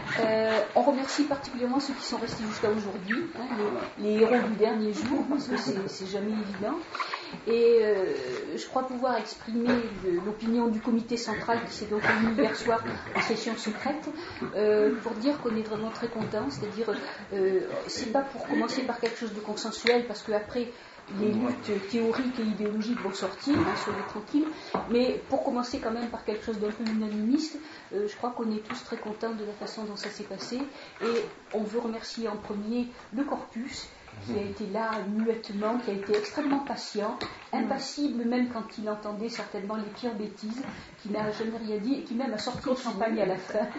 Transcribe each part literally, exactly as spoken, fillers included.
Euh, on remercie particulièrement ceux qui sont restés jusqu'à aujourd'hui, hein, les, les héros du dernier jour, parce que c'est, c'est jamais évident. Et euh, je crois pouvoir exprimer le, l'opinion du comité central qui s'est donc réuni hier soir en session secrète euh, pour dire qu'on est vraiment très contents. C'est-à-dire, euh, c'est pas pour commencer par quelque chose de consensuel, parce qu'après les luttes théoriques et idéologiques vont sortir, hein, soyez tranquilles, mais pour commencer quand même par quelque chose d'un peu unanimiste, euh, je crois qu'on est tous très contents de la façon dont ça s'est passé, et on veut remercier en premier le corpus, qui a été là muettement, qui a été extrêmement patient, impassible même quand il entendait certainement les pires bêtises, qui n'a jamais rien dit et qui même a sorti le champagne à la fin,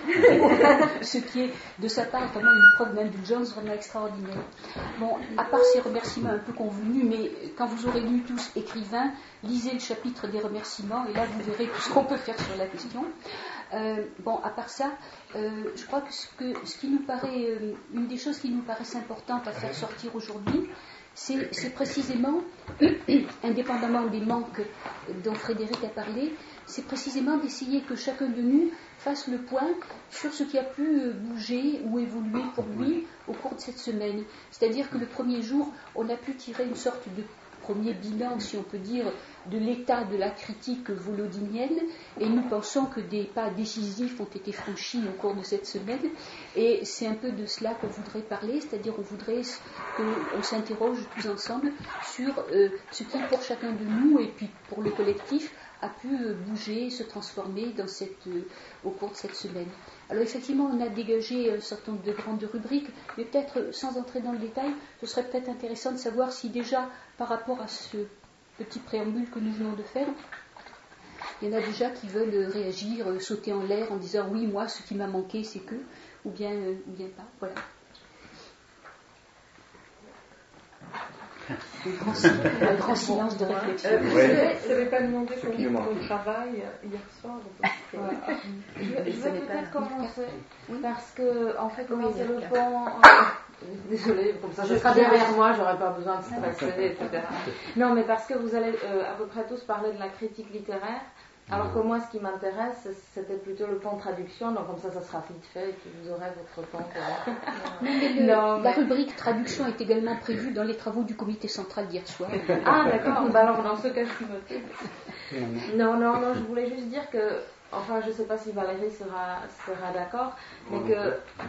ce qui est de sa part vraiment une preuve d'indulgence vraiment extraordinaire. Bon, à part ces remerciements un peu convenus, mais quand vous aurez lu tous écrivains, lisez le chapitre des remerciements et là vous verrez tout ce qu'on peut faire sur la question. Euh, bon, à part ça, euh, je crois que ce, que ce qui nous paraît, euh, une des choses qui nous paraissent importantes à faire sortir aujourd'hui, c'est, c'est précisément, indépendamment des manques dont Frédéric a parlé, c'est précisément d'essayer que chacun de nous fasse le point sur ce qui a pu bouger ou évoluer pour lui au cours de cette semaine. C'est-à-dire que le premier jour, on a pu tirer une sorte de premier bilan, si on peut dire, de l'état de la critique volodinienne, et nous pensons que des pas décisifs ont été franchis au cours de cette semaine, et c'est un peu de cela qu'on voudrait parler, c'est-à-dire on voudrait qu'on s'interroge tous ensemble sur euh, ce qui, pour chacun de nous, et puis pour le collectif, a pu bouger, se transformer dans cette, euh, au cours de cette semaine. Alors effectivement, on a dégagé un certain nombre de grandes rubriques, mais peut-être, sans entrer dans le détail, ce serait peut-être intéressant de savoir si déjà, par rapport à ce petit préambule que nous venons de faire, il y en a déjà qui veulent réagir, sauter en l'air en disant « oui, moi, ce qui m'a manqué, c'est que », ou bien, euh, ou bien pas, voilà. Un grand, un grand silence de réflexion. Euh, ouais. Je n'avais pas demandé comment on travaille hier soir. Donc, euh, ouais. Je, je vais peut-être commencer, oui. parce que, en fait, oui, commencer le pont. Désolée, comme ça je serai derrière moi, j'aurais pas besoin de stresser, et cetera. Non, mais parce que vous allez euh, à peu près tous parler de la critique littéraire. Alors que moi, ce qui m'intéresse, c'était plutôt le plan de traduction, donc comme ça, ça sera vite fait, et puis vous aurez votre temps. Pour... mais le, non, mais... La rubrique traduction est également prévue dans les travaux du comité central d'hier soir. Ah, d'accord, bah alors dans ce cas, je suis notée. Non, non, non, je voulais juste dire que, enfin, je ne sais pas si Valérie sera, sera d'accord, mais que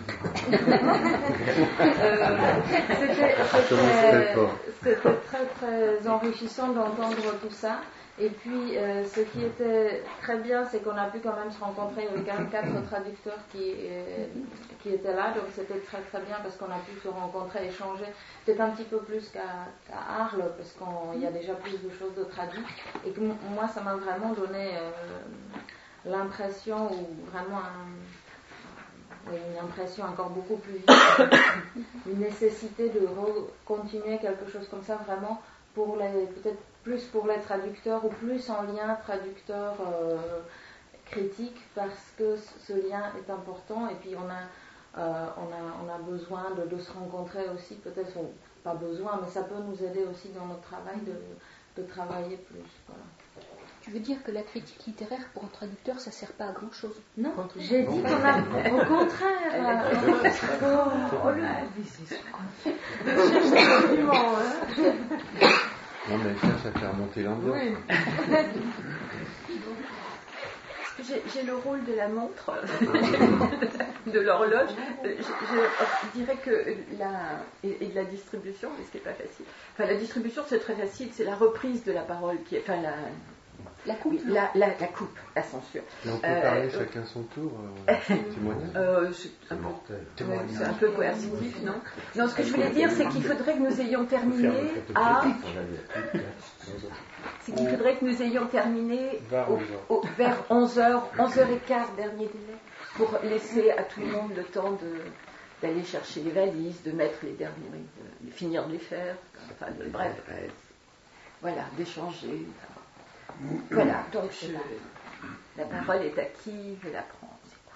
euh, c'était, c'était, c'était très, très enrichissant d'entendre tout ça. Et puis, euh, ce qui était très bien, c'est qu'on a pu quand même se rencontrer avec quatre traducteurs qui, euh, qui étaient là. Donc, c'était très très bien parce qu'on a pu se rencontrer, échanger. Peut-être un petit peu plus qu'à, qu'à Arles, parce qu'il y a déjà plus de choses de traduites. Et que moi, ça m'a vraiment donné euh, l'impression, ou vraiment un, une impression encore beaucoup plus vive, une nécessité de re- continuer quelque chose comme ça, vraiment, pour les, peut-être plus pour les traducteurs ou plus en lien traducteur euh, critique, parce que ce lien est important, et puis on a, euh, on a, on a besoin de, de se rencontrer aussi, peut-être, bon, pas besoin, mais ça peut nous aider aussi dans notre travail de, de travailler plus. Voilà. Tu veux dire que la critique littéraire pour un traducteur, ça ne sert pas à grand chose? Non, j'ai dit qu'on a, au contraire. Euh, oh, oh là, c'est ce qu'on fait. Je cherche des arguments, hein. Non, mais elle cherche à faire monter l'ambiance. Oui. J'ai, j'ai le rôle de la montre, de l'horloge. Je, je dirais que la, et, et de la distribution, mais ce qui n'est pas facile. Enfin, la distribution, c'est très facile, c'est la reprise de la parole qui est, enfin, la, la coupe, oui, la, la, la coupe, la censure. Mais on peut euh, parler euh, chacun son tour, euh, témoignage. Euh, c'est, c'est un mortel. Peu, ouais, c'est un peu coercitif, non? Non, ce que je voulais dire, c'est qu'il faudrait que nous ayons terminé à. C'est qu'il faudrait que nous ayons terminé au, au, vers onze heures, onze heures quinze, dernier délai, pour laisser à tout le monde le temps de, d'aller chercher les valises, de mettre les derniers, de, de finir de les faire, enfin, de, bref, voilà, d'échanger. Voilà, donc je, la parole est à qui veut la prendre?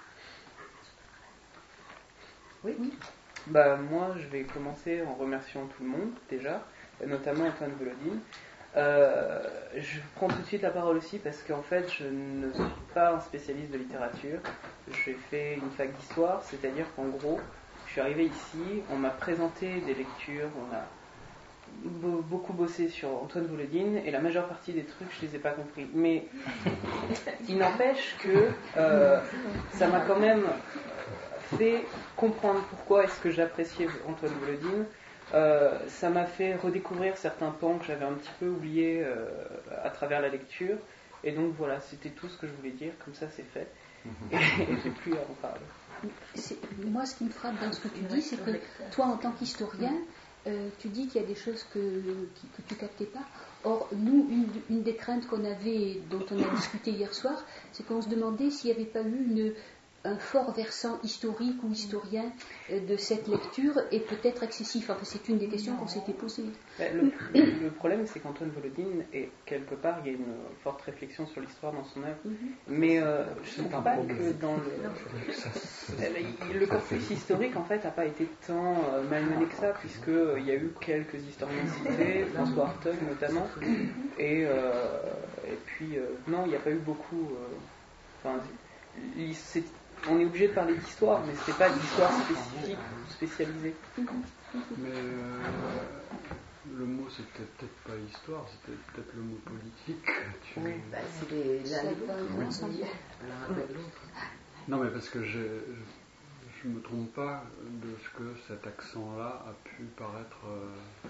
Oui. Bah, moi, je vais commencer en remerciant tout le monde, déjà, notamment Antoine Volodine. Euh, je prends tout de suite la parole aussi parce qu'en fait, je ne suis pas un spécialiste de littérature. J'ai fait une fac d'histoire, c'est-à-dire qu'en gros, je suis arrivé ici, on m'a présenté des lectures, on a beaucoup bossé sur Antoine Volodine et la majeure partie des trucs je les ai pas compris, mais il n'empêche que euh, ça m'a quand même fait comprendre pourquoi est-ce que j'appréciais Antoine Volodine. Euh, ça m'a fait redécouvrir certains pans que j'avais un petit peu oubliés euh, à travers la lecture, et donc voilà, c'était tout ce que je voulais dire, comme ça c'est fait et, et j'ai plus à en parler. C'est, moi ce qui me frappe dans ce que tu dis, c'est que toi en tant qu'historien, Euh, tu dis qu'il y a des choses que, qui, que tu ne captais pas. Or, nous, une, une des craintes qu'on avait, dont on a discuté hier soir, c'est qu'on se demandait s'il n'y avait pas eu une, un fort versant historique ou historien euh, de cette lecture et peut-être excessif. Enfin, c'est une des questions qu'on s'était posées. Le, le problème, c'est qu'Antoine Volodine, est quelque part, il y a une forte réflexion sur l'histoire dans son œuvre, mm-hmm. mais euh, je ne trouve pas que dans le, le corpus historique, en fait, n'a pas été tant euh, malmené que ça, puisqu'il y a eu quelques historiens cités, François Hartog notamment, et, euh, et puis, euh, non, il n'y a pas eu beaucoup... Euh, enfin, c'est, on est obligé de parler d'histoire, mais ce n'est pas d'histoire spécifique ou spécialisée. Mais euh, le mot, c'était peut-être pas histoire, c'était peut-être le mot politique. Tu... Oui, bah, c'est les, l'un et l'autre. Non, mais parce que je ne me trompe pas de ce que cet accent-là a pu paraître euh,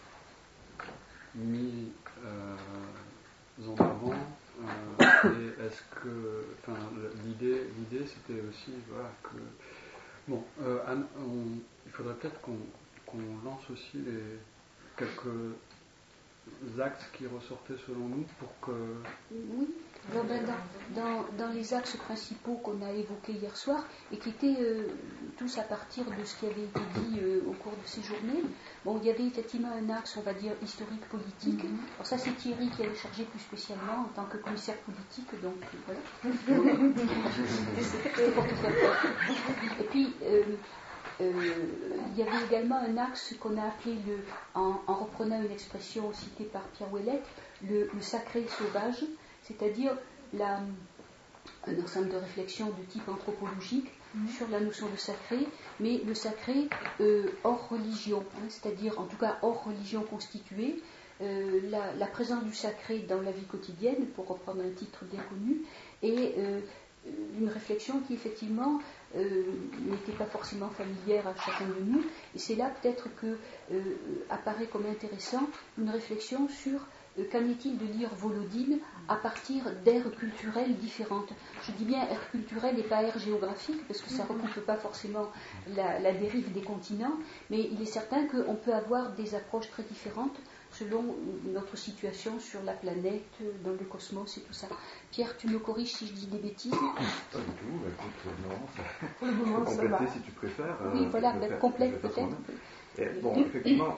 mis euh, en avant. Euh, et est-ce que, enfin, l'idée, l'idée, c'était aussi, voilà, que bon, euh, Anne, on, il faudrait peut-être qu'on, qu'on lance aussi les quelques axes qui ressortaient selon nous pour que. Oui. Alors, ben, dans, dans, dans les axes principaux qu'on a évoqués hier soir et qui étaient euh, tous à partir de ce qui avait été dit euh, au cours de ces journées, bon, il y avait effectivement un axe, on va dire, historique-politique. Mm-hmm. Alors ça, c'est Thierry qui avait chargé plus spécialement en tant que commissaire politique, donc voilà. C'était pour tout faire peur. Et puis, euh, euh, il y avait également un axe qu'on a appelé, le, en, en reprenant une expression citée par Pierre Ouellette, le, le sacré sauvage. C'est-à-dire la, un ensemble de réflexions de type anthropologique mmh. sur la notion de sacré, mais le sacré euh, hors religion, hein, c'est-à-dire en tout cas hors religion constituée, euh, la, la présence du sacré dans la vie quotidienne, pour reprendre un titre bien connu, et euh, une réflexion qui effectivement euh, n'était pas forcément familière à chacun de nous, et c'est là peut-être que euh, apparaît comme intéressant une réflexion sur Euh, qu'en est-il de lire Volodine à partir d'aires culturelles différentes. Je dis bien aires culturelles et pas aires géographiques, parce que ça ne recoupe pas forcément la, la dérive des continents, mais il est certain qu'on peut avoir des approches très différentes selon notre situation sur la planète, dans le cosmos et tout ça. Pierre, tu me corriges si je dis des bêtises? Pas du tout, bah, écoute, non, ça... Pour le moment, ça compléter si tu préfères. Oui, euh, voilà, ben, complète peut-être. Et, bon, effectivement,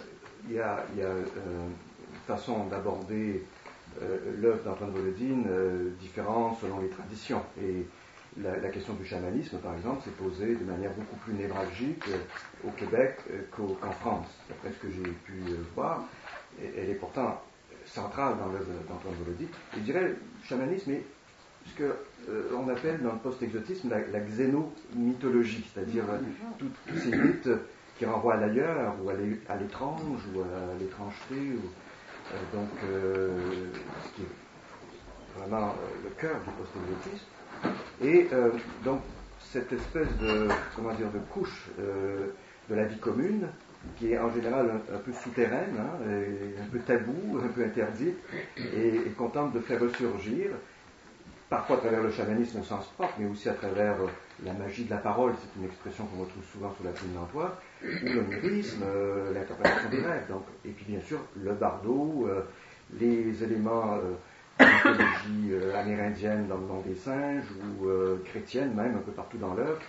il euh, y a... Y a euh, façon d'aborder euh, l'œuvre d'Antoine Volodine euh, différente selon les traditions. Et la, la question du chamanisme, par exemple, s'est posée de manière beaucoup plus névralgique euh, au Québec euh, qu'au, qu'en France. D'après ce que j'ai pu euh, voir, et, elle est pourtant centrale dans l'œuvre d'Antoine Volodine. Je dirais le chamanisme est ce qu'on euh, appelle dans le post-exotisme la, la xénomythologie, c'est-à-dire euh, tous ces mythes qui renvoient à l'ailleurs, ou à, l'é, à l'étrange, ou à l'étrangeté, ou donc, euh, ce qui est vraiment euh, le cœur du post-exotisme. Et euh, donc, cette espèce de, comment dire, de couche euh, de la vie commune, qui est en général un, un peu souterraine, hein, un peu tabou, un peu interdite, et, et qu'on tente de faire ressurgir, parfois à travers le chamanisme au sens propre, mais aussi à travers euh, la magie de la parole, c'est une expression qu'on retrouve souvent sous la plume d'Antoine, ou l'onirisme, euh, l'interprétation des rêves, donc, et puis bien sûr le bardo, euh, les éléments euh, de mythologie euh, amérindienne dans le nom des singes, ou euh, chrétienne même, un peu partout dans l'œuvre,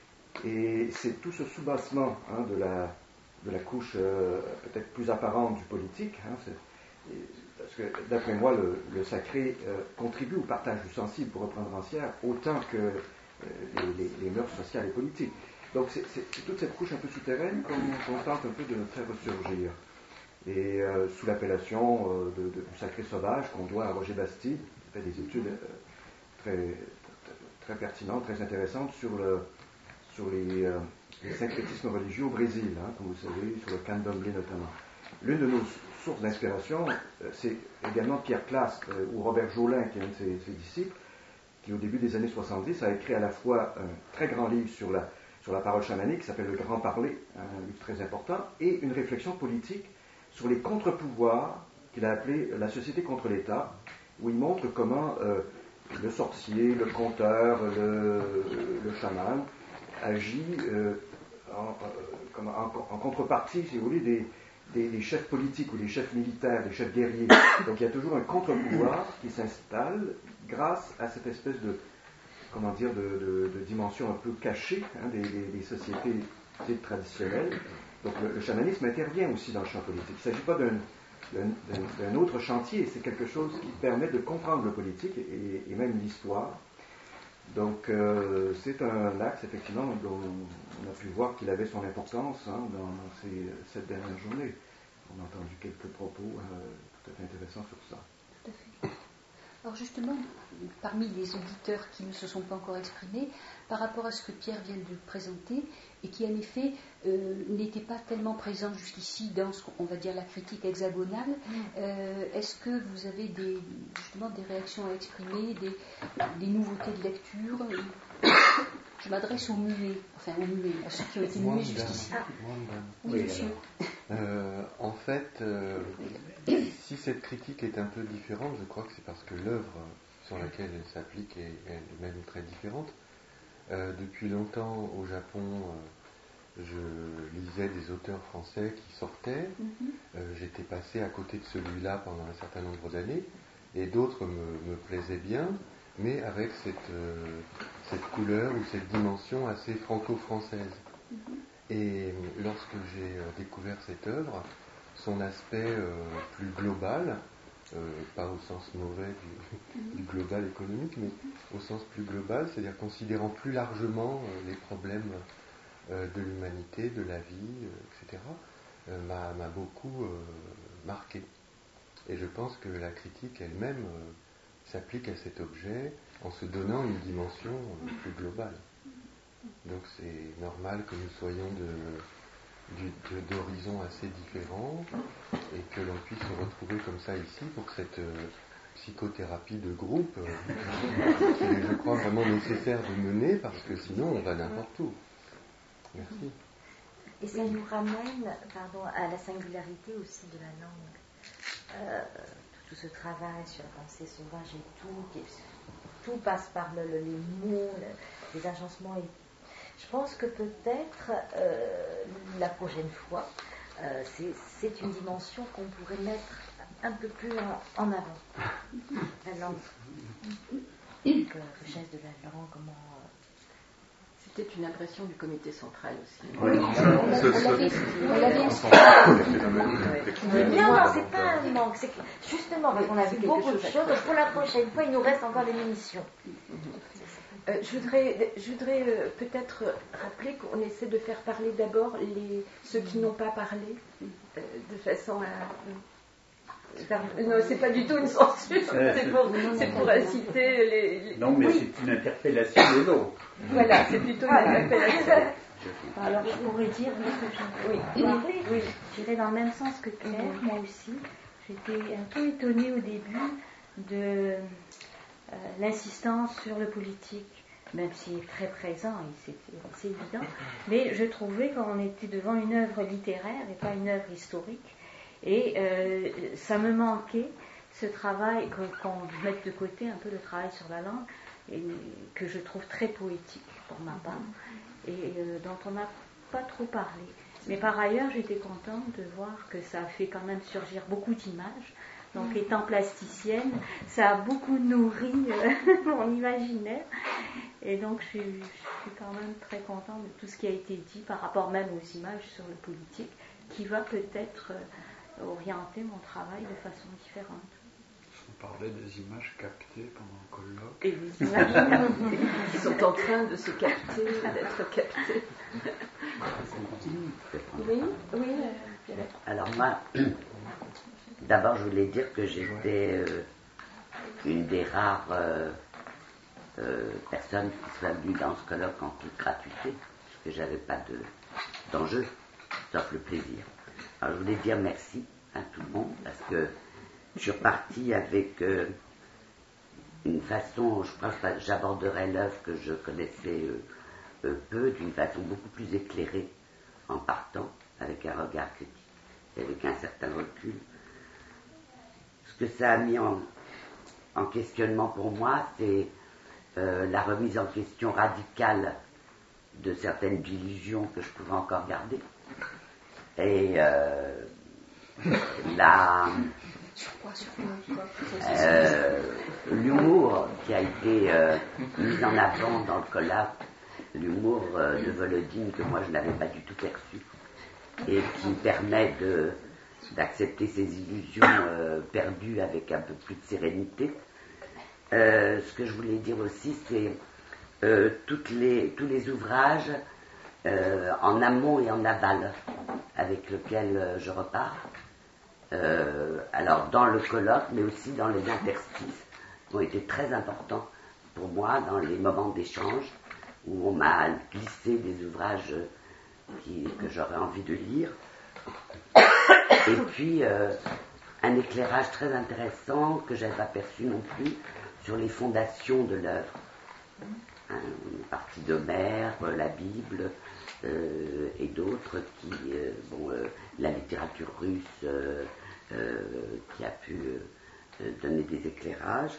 et c'est tout ce soubassement hein, de, la, de la couche euh, peut-être plus apparente du politique, hein, c'est, et, parce que d'après moi le, le sacré euh, contribue au partage du sensible, pour reprendre Rancière, autant que euh, les, les, les mœurs sociales et politiques. Donc c'est, c'est, c'est toute cette couche un peu souterraine qu'on, qu'on tente un peu de faire ressurgir. et euh, sous l'appellation euh, de, de, du sacré sauvage qu'on doit à Roger Bastide, qui fait des études euh, très, très, très pertinentes, très intéressantes sur, le, sur les, euh, les syncrétismes religieux au Brésil, hein, comme vous savez, sur le candomblé notamment. L'une de nos sources d'inspiration, euh, c'est également Pierre Classe euh, ou Robert Jolin, qui est un de ses, ses disciples, qui au début des années soixante-dix a écrit à la fois un très grand livre sur la, sur la parole chamanique qui s'appelle Le Grand Parler, un livre très important, et une réflexion politique sur les contre-pouvoirs qu'il a appelé La société contre l'État, où il montre comment euh, le sorcier, le conteur, le, le chaman agit euh, en, euh, en, en contrepartie, si vous voulez, des, des, des chefs politiques ou des chefs militaires, des chefs guerriers. Donc il y a toujours un contre-pouvoir qui s'installe grâce à cette espèce de, comment dire, de, de, de dimension un peu cachée hein, des, des, des sociétés dites traditionnelles. Donc le, le chamanisme intervient aussi dans le champ politique. Il ne s'agit pas d'un, d'un, d'un autre chantier, c'est quelque chose qui permet de comprendre le politique et, et même l'histoire. Donc euh, c'est un axe effectivement dont on a pu voir qu'il avait son importance hein, dans, dans ces sept dernières journées. On a entendu quelques propos euh, tout à fait intéressants sur ça. Tout à fait. Alors justement, parmi les auditeurs qui ne se sont pas encore exprimés, par rapport à ce que Pierre vient de présenter, et qui en effet euh, n'était pas tellement présent jusqu'ici dans ce qu'on va dire la critique hexagonale, euh, est-ce que vous avez des, justement des réactions à exprimer, des, des nouveautés de lecture? Je m'adresse aux muets, enfin aux muets, à ceux qui ont été muets jusqu'ici. Ah. Oui, monsieur. Euh, en fait, euh, si cette critique est un peu différente, je crois que c'est parce que l'œuvre sur laquelle elle s'applique est elle-même très différente. Euh, depuis longtemps, au Japon, euh, je lisais des auteurs français qui sortaient. Mm-hmm. Euh, j'étais passé à côté de celui-là pendant un certain nombre d'années, et d'autres me, me plaisaient bien, mais avec cette, euh, cette couleur ou cette dimension assez franco-française. Mm-hmm. Et lorsque j'ai découvert cette œuvre, son aspect euh, plus global, euh, pas au sens mauvais du, du global économique, mais au sens plus global, c'est-à-dire considérant plus largement euh, les problèmes euh, de l'humanité, de la vie, euh, et cetera, euh, m'a, m'a beaucoup euh, marqué. Et je pense que la critique elle-même euh, s'applique à cet objet en se donnant une dimension euh, plus globale. Donc c'est normal que nous soyons de, de, d'horizons assez différents et que l'on puisse se retrouver comme ça ici pour cette euh, psychothérapie de groupe euh, qui est, je crois, vraiment nécessaire de mener parce que sinon on va n'importe où. Merci. Et ça nous ramène pardon, à la singularité aussi de la langue. Euh, tout ce travail sur la pensée sauvage et tout, qui est, tout passe par le, le, les mots, le, les agencements et je pense que peut-être euh, la prochaine fois, euh, c'est, c'est une dimension qu'on pourrait mettre un peu plus en, en avant. La langue. Donc, euh, richesse de la langue, comment. Euh... C'était une impression du comité central aussi. Oui, on l'avait Non, non, c'est pas un manque. C'est que, justement, parce qu'on a vu beaucoup de choses, pour la prochaine fois, il nous reste encore une émission. Euh, je voudrais, je voudrais euh, peut-être rappeler qu'on essaie de faire parler d'abord les, ceux qui n'ont pas parlé, euh, de façon à... Euh, non, c'est pas du tout une censure, c'est, c'est pour, c'est pour inciter les... les... Non, mais oui. C'est une interpellation des autres. Voilà, c'est plutôt une interpellation. Alors, je pourrais dire que je oui. parler. Oui. J'irais dans le même sens que Claire, mm-hmm. Moi aussi. J'étais un peu étonnée au début de... Euh, l'insistance sur le politique, même s'il est très présent, et c'est, c'est évident, mais je trouvais qu'on était devant une œuvre littéraire et pas une œuvre historique, et euh, ça me manquait ce travail, qu'on mette de côté un peu le travail sur la langue, et que je trouve très poétique pour ma part, et euh, dont on n'a pas trop parlé. Mais par ailleurs, j'étais contente de voir que ça a fait quand même surgir beaucoup d'images. Donc, étant plasticienne, ça a beaucoup nourri euh, mon imaginaire. Et donc, je suis, je suis quand même très contente de tout ce qui a été dit par rapport même aux images sur le politique, qui va peut-être euh, orienter mon travail de façon différente. On parlait des images captées pendant le colloque. Et les images captées, qui sont en train de se capter, d'être captées. Oui, oui. Alors moi, d'abord, je voulais dire que j'étais euh, une des rares euh, euh, personnes qui soit venue dans ce colloque en toute gratuité, puisque j'avais pas de, d'enjeu, sauf le plaisir. Alors, je voulais dire merci à tout le monde, parce que je suis repartie avec euh, une façon, je pense que j'aborderai l'œuvre que je connaissais euh, euh, peu, d'une façon beaucoup plus éclairée, en partant, avec un regard critique, et avec un certain recul. Ce que ça a mis en, en questionnement pour moi, c'est euh, la remise en question radicale de certaines illusions que je pouvais encore garder. Et euh, la, euh, l'humour qui a été euh, mis en avant dans le colloque, l'humour euh, de Volodine que moi je n'avais pas du tout perçu et qui permet de, d'accepter ses illusions euh, perdues avec un peu plus de sérénité. Euh, ce que je voulais dire aussi, c'est euh, toutes les, tous les ouvrages euh, en amont et en aval avec lesquels euh, je repars. Euh, alors dans le colloque, mais aussi dans les interstices, qui ont été très importants pour moi dans les moments d'échange où on m'a glissé des ouvrages qui, que j'aurais envie de lire. Et puis euh, un éclairage très intéressant que j'avais pas perçu non plus sur les fondations de l'œuvre. Hein, une partie d'Homère, la Bible euh, et d'autres qui, euh, bon, euh, la littérature russe euh, euh, qui a pu euh, donner des éclairages.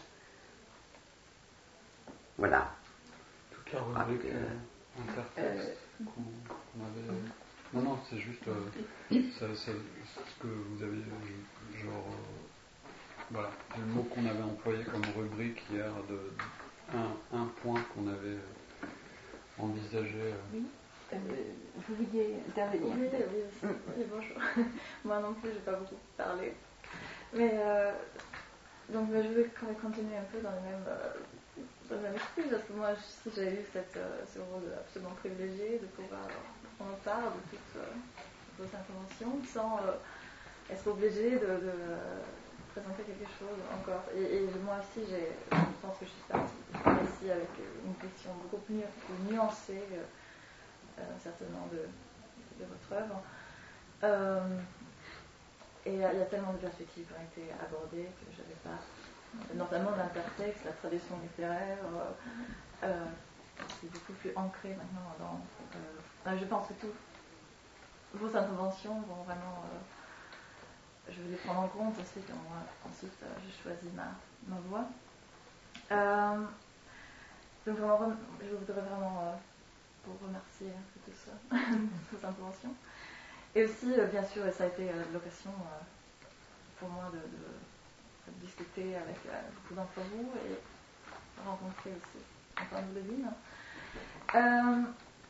Voilà. Toute la rubrique euh, intertexte euh, qu'on, qu'on avait. Non, non, c'est juste euh, ça, ça, ce que vous aviez, genre, euh, voilà, le mot qu'on avait employé comme rubrique hier, de, un, un point qu'on avait euh, envisagé. Euh. Oui, euh, vous vouliez intervenir? Oui, oui, oui, oui, bonjour. Moi non plus, je n'ai pas beaucoup parlé. Mais, euh, donc, mais je vais continuer un peu dans le même, euh, dans le même esprit, parce que moi, si j'ai eu cette, euh, ce rôle absolument privilégié de pouvoir prendre part de toutes euh, vos interventions sans euh, être obligé de, de euh, présenter quelque chose encore. Et, et moi aussi, j'ai, je pense que je suis partie ici avec une question beaucoup plus, plus nuancée, euh, euh, certainement, de, de votre œuvre. Euh, et il y a tellement de perspectives qui ont été abordées que je n'avais pas, notamment l'intertexte, la tradition littéraire, euh, euh, qui est beaucoup plus ancrée maintenant dans. Euh, je pense que toutes vos interventions vont vraiment. Euh, je vais les prendre en compte ensuite, et moi, ensuite euh, j'ai choisi ma, ma voie. Euh, donc vraiment, je voudrais vraiment euh, vous remercier pour tout ça, pour vos interventions. Et aussi, euh, bien sûr, ça a été euh, l'occasion euh, pour moi de, de, de discuter avec euh, beaucoup d'entre vous et rencontrer aussi Antoine Volodine. Euh,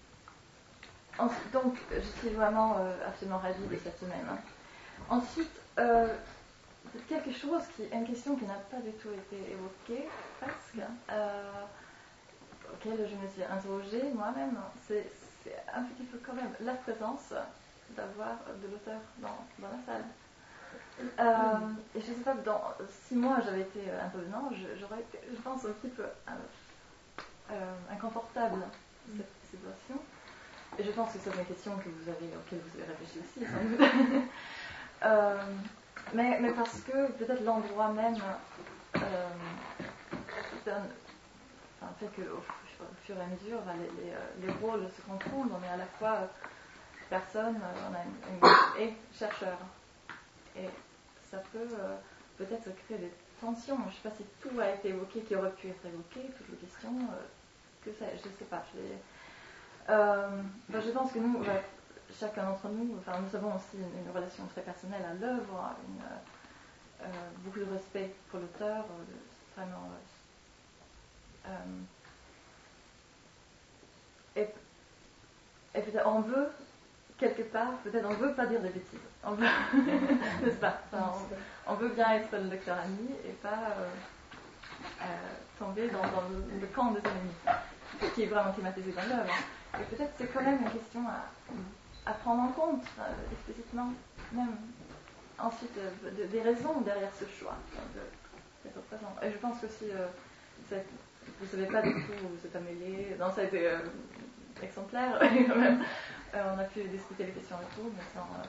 ensuite, donc, je suis vraiment euh, absolument ravie de cette semaine. Ensuite, euh, quelque chose qui, une question qui n'a pas du tout été évoquée, presque, euh, auquel je me suis interrogée moi-même, c'est, c'est un petit peu quand même la présence d'avoir de l'auteur dans, dans la salle. Euh, et je ne sais pas, dans six mois j'avais été intervenant, j'aurais été, je pense, un petit peu euh, euh, inconfortable de cette situation. Et je pense que c'est une question que vous avez, auquel vous avez réfléchi aussi, sans doute. euh, mais, mais parce que peut-être l'endroit même euh, donne, enfin, fait que au fur et à mesure, ben, les, les, les rôles se confondent. On est à la fois personne, on a une, une, et chercheur. Et ça peut euh, peut-être créer des tensions. Je ne sais pas si tout a été évoqué, qui aurait pu être évoqué, toutes les questions, euh, que ça, je ne sais pas. Je, euh, ben, je pense que nous, ben, chacun d'entre nous, enfin, nous avons aussi une, une relation très personnelle à l'œuvre, une, euh, beaucoup de respect pour l'auteur, euh, vraiment. Euh, et, et peut-être on veut, quelque part, peut-être on veut pas dire des bêtises. On veut, n'est-ce pas? Enfin, on, on veut bien être le lecteur ami et pas euh, euh, tomber dans, dans le, le camp des ennemis, qui est vraiment thématisé dans l'œuvre. Et peut-être c'est quand même une question à, à prendre en compte, euh, explicitement, même ensuite euh, de, des raisons derrière ce choix de, d'être présent. Et je pense aussi, euh, ça, vous ne savez pas du tout, vous êtes amélié. Non, ça a été euh, exemplaire quand même. Euh, on a pu discuter les questions et tout, mais sans euh,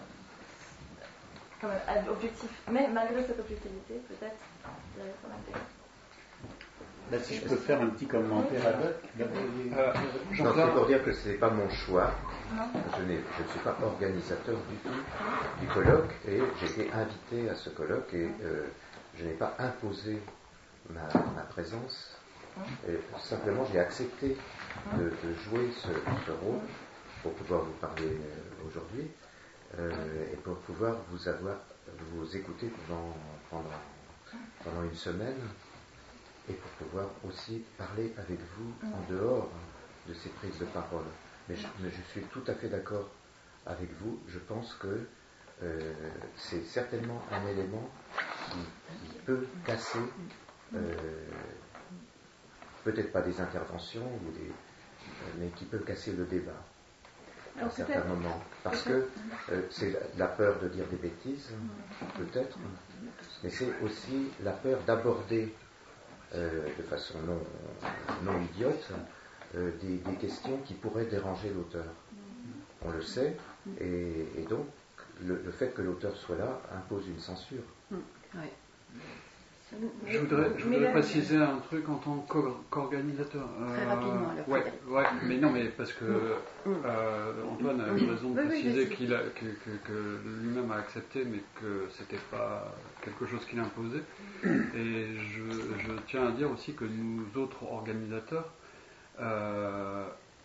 quand même objectif. Mais malgré cette objectivité, peut-être, il y avait quand même des... Là, si je peux faire un petit commentaire à Doc. Euh, non, c'est pour dire que ce n'est pas mon choix. Je, n'ai, je ne suis pas organisateur du tout du colloque et j'ai été invité à ce colloque et euh, je n'ai pas imposé ma, ma présence. Et simplement, j'ai accepté de, de jouer ce, ce rôle pour pouvoir vous parler euh, aujourd'hui euh, et pour pouvoir vous avoir, vous écouter pendant, pendant, pendant une semaine. Et pour pouvoir aussi parler avec vous en dehors de ces prises de parole. Mais je, mais je suis tout à fait d'accord avec vous. Je pense que euh, c'est certainement un élément qui, qui peut casser, euh, peut-être pas des interventions, ou des, mais qui peut casser le débat à Alors, certains moments. Parce que euh, c'est la peur de dire des bêtises, peut-être, mais c'est aussi la peur d'aborder Euh, de façon non, non idiote, euh, des, des questions qui pourraient déranger l'auteur. On le sait, et, et donc le, le fait que l'auteur soit là impose une censure. Oui. Je voudrais, je voudrais préciser un truc en tant qu'organisateur. Euh, Très rapidement, alors. Ouais, ouais, mais non, mais parce que euh, Antoine a eu raison de préciser qu'il a, que, que, que lui-même a accepté, mais que c'était pas quelque chose qu'il imposait. Et je, je tiens à dire aussi que nous autres organisateurs, euh,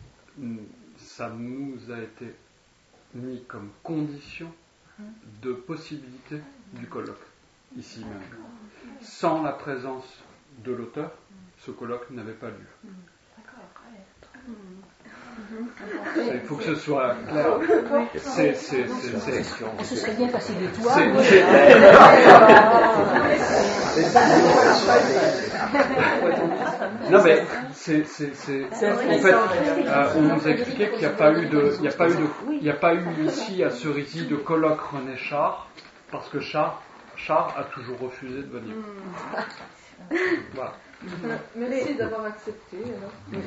ça nous a été mis comme condition de possibilité du colloque, ici même. Sans la présence de l'auteur, ce colloque n'avait pas lieu. Il faut que ce soit clair. C'est, c'est, c'est, c'est, c'est, Ce serait bien passé de toi. Non mais c'est, c'est, c'est, en fait, euh, on nous a expliqué qu'il n'y a pas eu de, il n'y a pas eu de, il n'y a pas eu ici à Cerisy de colloque René Char, parce que Char, Char a toujours refusé de venir. Voilà. Merci d'avoir accepté. Oui.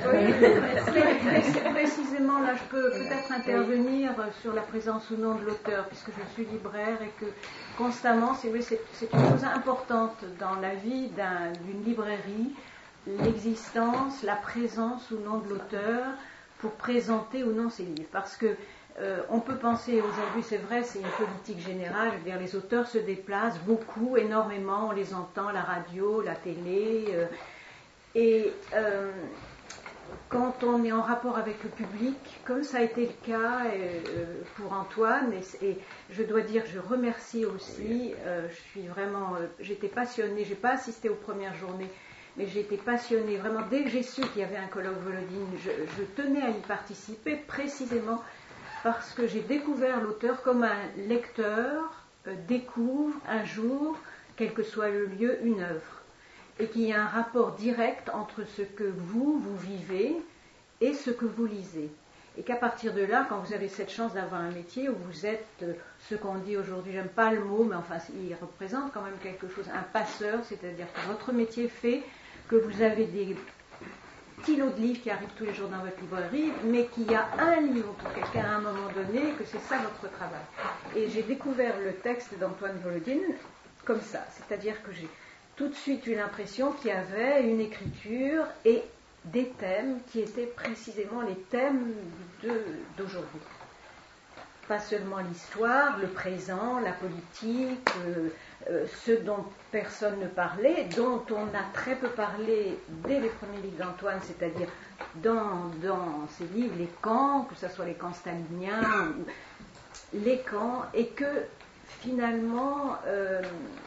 Précisément, là, je peux peut-être intervenir sur la présence ou non de l'auteur, puisque je suis libraire et que constamment, c'est, oui, c'est, c'est une chose importante dans la vie d'un, d'une librairie, l'existence, la présence ou non de l'auteur pour présenter ou non ses livres. Parce que Euh, on peut penser aujourd'hui, c'est vrai, c'est une politique générale, je veux dire, les auteurs se déplacent beaucoup, énormément, on les entend à la radio, la télé, euh, et euh, quand on est en rapport avec le public, comme ça a été le cas euh, pour Antoine, et, et je dois dire, je remercie aussi, euh, je suis vraiment, euh, j'étais passionnée, j'ai pas assisté aux premières journées, mais j'ai été passionnée, vraiment, dès que j'ai su qu'il y avait un colloque Volodine, je, je tenais à y participer précisément parce que j'ai découvert l'auteur comme un lecteur euh, découvre un jour, quel que soit le lieu, une œuvre. Et qu'il y a un rapport direct entre ce que vous, vous vivez et ce que vous lisez. Et qu'à partir de là, quand vous avez cette chance d'avoir un métier où vous êtes euh, ce qu'on dit aujourd'hui, j'aime pas le mot, mais enfin il représente quand même quelque chose, un passeur, c'est-à-dire que votre métier fait que vous avez des kilos de livres qui arrivent tous les jours dans votre librairie, mais qu'il y a un livre pour quelqu'un à un moment donné, que c'est ça votre travail. Et j'ai découvert le texte d'Antoine Volodine comme ça, c'est-à-dire que j'ai tout de suite eu l'impression qu'il y avait une écriture et des thèmes qui étaient précisément les thèmes de, d'aujourd'hui. Pas seulement l'histoire, le présent, la politique, euh, euh, ce dont personne ne parlait, dont on a très peu parlé dès les premiers livres d'Antoine, c'est-à-dire dans, dans ses livres, les camps, que ce soit les camps staliniens, les camps, et que finalement, euh,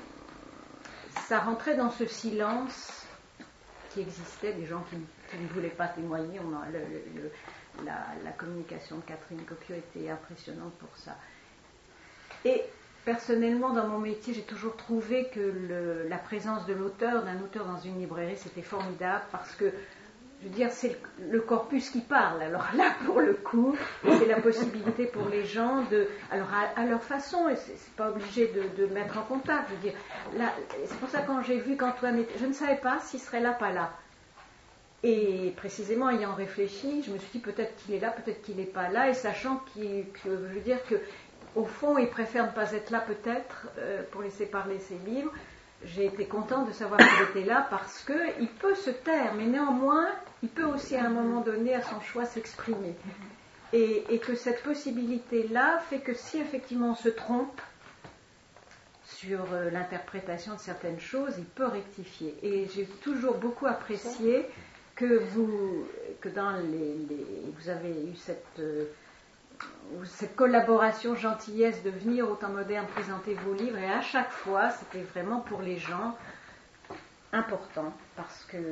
ça rentrait dans ce silence qui existait, des gens qui, qui ne voulaient pas témoigner. On a le, le, le, La, la communication de Catherine Coppiot était impressionnante pour ça. Et personnellement, dans mon métier, j'ai toujours trouvé que le, la présence de l'auteur, d'un auteur dans une librairie, c'était formidable parce que je veux dire, c'est le, le corpus qui parle. Alors là, pour le coup, c'est la possibilité pour les gens de, alors à, à leur façon, et c'est, c'est pas obligé de, de mettre en contact. Je veux dire, là, c'est pour ça que quand j'ai vu qu'Antoine était, je ne savais pas s'il serait là, pas là. Et précisément, ayant réfléchi, je me suis dit peut-être qu'il est là, peut-être qu'il n'est pas là, et sachant qu'il, que, je veux dire que, au fond, il préfère ne pas être là peut-être euh, pour laisser parler ses livres. J'ai été contente de savoir qu'il était là parce qu'il peut se taire, mais néanmoins, il peut aussi à un moment donné, à son choix, s'exprimer. Et, et que cette possibilité-là fait que si effectivement on se trompe sur euh, l'interprétation de certaines choses, il peut rectifier. Et j'ai toujours beaucoup apprécié que vous, que dans les, les vous avez eu cette, euh, cette collaboration gentillesse de venir au Temps Moderne présenter vos livres, et à chaque fois, c'était vraiment pour les gens important, parce que,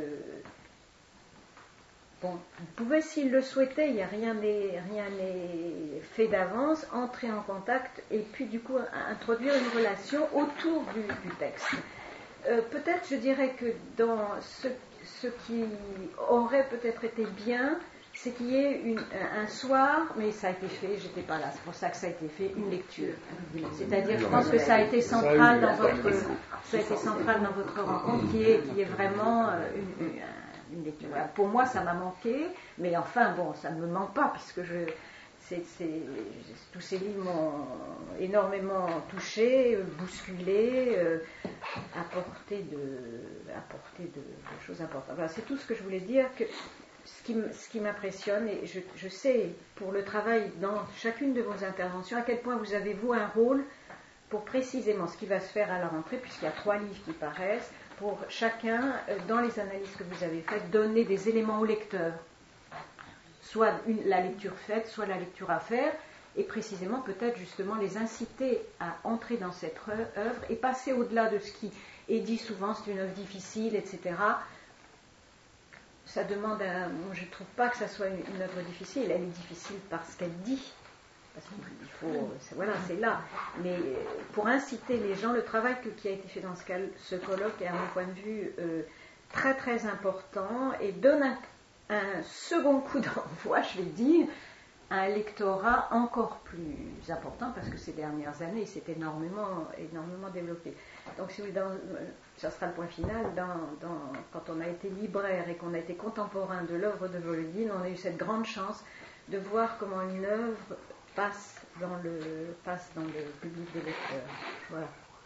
bon, vous pouvez, s'ils le souhaitaient, il n'y a rien n'est, rien n'est fait d'avance, entrer en contact, et puis du coup, introduire une relation autour du, du texte. Euh, peut-être, je dirais que dans ce Ce qui aurait peut-être été bien, c'est qu'il y ait une, un soir, mais ça a été fait, j'étais pas là, c'est pour ça que ça a été fait, une lecture. C'est-à-dire, je pense que ça a été central dans votre, ça a été central dans votre rencontre, qui est, qui est vraiment une, une, une lecture. Pour moi, ça m'a manqué, mais enfin, bon, ça ne me manque pas, puisque je, c'est, c'est, tous ces livres m'ont énormément touché, bousculé, euh, apporté, de, apporté de, de choses importantes. Voilà, c'est tout ce que je voulais dire. Que ce, qui, ce qui m'impressionne, et je, je sais pour le travail dans chacune de vos interventions, à quel point vous avez, vous, un rôle pour précisément ce qui va se faire à la rentrée, puisqu'il y a trois livres qui paraissent, pour chacun, dans les analyses que vous avez faites, donner des éléments au lecteur. Soit une, la lecture faite, soit la lecture à faire, et précisément peut-être justement les inciter à entrer dans cette œuvre et passer au-delà de ce qui est dit souvent, c'est une œuvre difficile, et cetera. Ça demande un... Moi, je ne trouve pas que ça soit une, une œuvre difficile, elle est difficile parce qu'elle dit, parce qu'il faut... C'est, voilà, c'est là. Mais pour inciter les gens, le travail que, qui a été fait dans ce, cas, ce colloque est à mon point de vue euh, très très important et donne un un second coup d'envoi, je vais dire, un lectorat encore plus important, parce que ces dernières années, il s'est énormément, énormément développé. Donc, si vous, dans, ça sera le point final, dans, dans, quand on a été libraire et qu'on a été contemporain de l'œuvre de Volodine, on a eu cette grande chance de voir comment une œuvre passe dans le, passe dans le public des lecteurs. Voilà.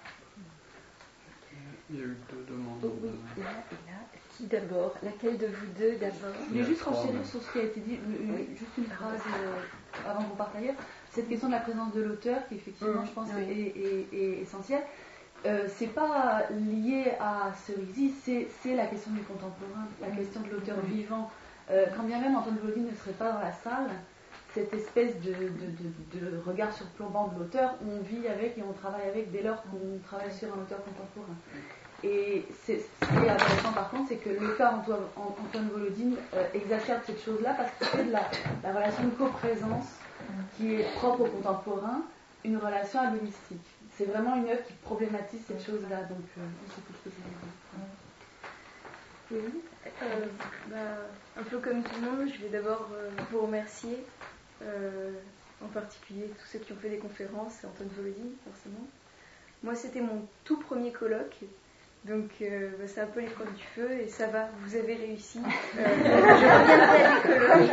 Il y a eu deux demandes. Oh, oui, là et là. Qui d'abord? Laquelle de vous deux d'abord? Je voulais juste renchaîner sur ce qui a été dit, oui. Juste une phrase euh, avant qu'on parte ailleurs. Cette question de la présence de l'auteur, qui effectivement, mmh. je pense, oui. est, est, est essentielle. Euh, c'est pas lié à Cerisy, c'est, c'est la question du contemporain, la question de l'auteur mmh. vivant. Euh, quand bien même Antoine Volodine ne serait pas dans la salle, cette espèce de, de, de, de regard surplombant de l'auteur, on vit avec et on travaille avec dès lors qu'on travaille sur un auteur contemporain. Et c'est, ce qui est intéressant par contre, c'est que le cas Antoine, Antoine Volodine euh, exacerbe cette chose-là parce qu'il fait de la, la relation de coprésence qui est propre au contemporain, une relation agonistique. C'est vraiment une œuvre qui problématise cette chose-là, donc euh, c'est tout ce que c'est. Oui, euh, bah, un peu comme tout le monde, je vais d'abord euh, vous remercier, euh, en particulier tous ceux qui ont fait des conférences, c'est Antoine Volodine forcément. Moi c'était mon tout premier colloque. Donc euh, bah, c'est un peu l'épreuve du feu et ça va, vous avez réussi. Euh, je reviendrai à des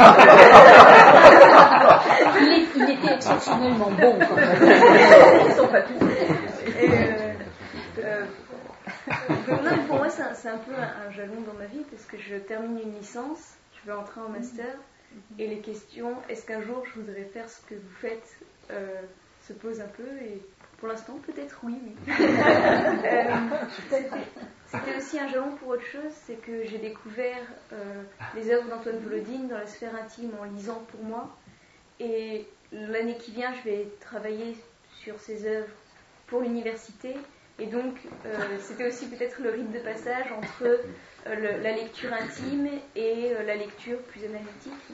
colloques. il, est, il était exceptionnellement bon quand même. Ils sont pas tous. Et, euh, euh, donc, non, pour moi c'est un, c'est un peu un, un jalon dans ma vie parce que je termine une licence, je vais entrer en master et les questions, est-ce qu'un jour je voudrais faire ce que vous faites, euh, se posent un peu et pour l'instant, peut-être oui, oui. euh, c'était, c'était aussi un jalon pour autre chose, c'est que j'ai découvert euh, les œuvres d'Antoine Volodine dans la sphère intime en lisant pour moi. Et l'année qui vient, je vais travailler sur ces œuvres pour l'université. Et donc, euh, c'était aussi peut-être le rite de passage entre euh, le, la lecture intime et euh, la lecture plus analytique.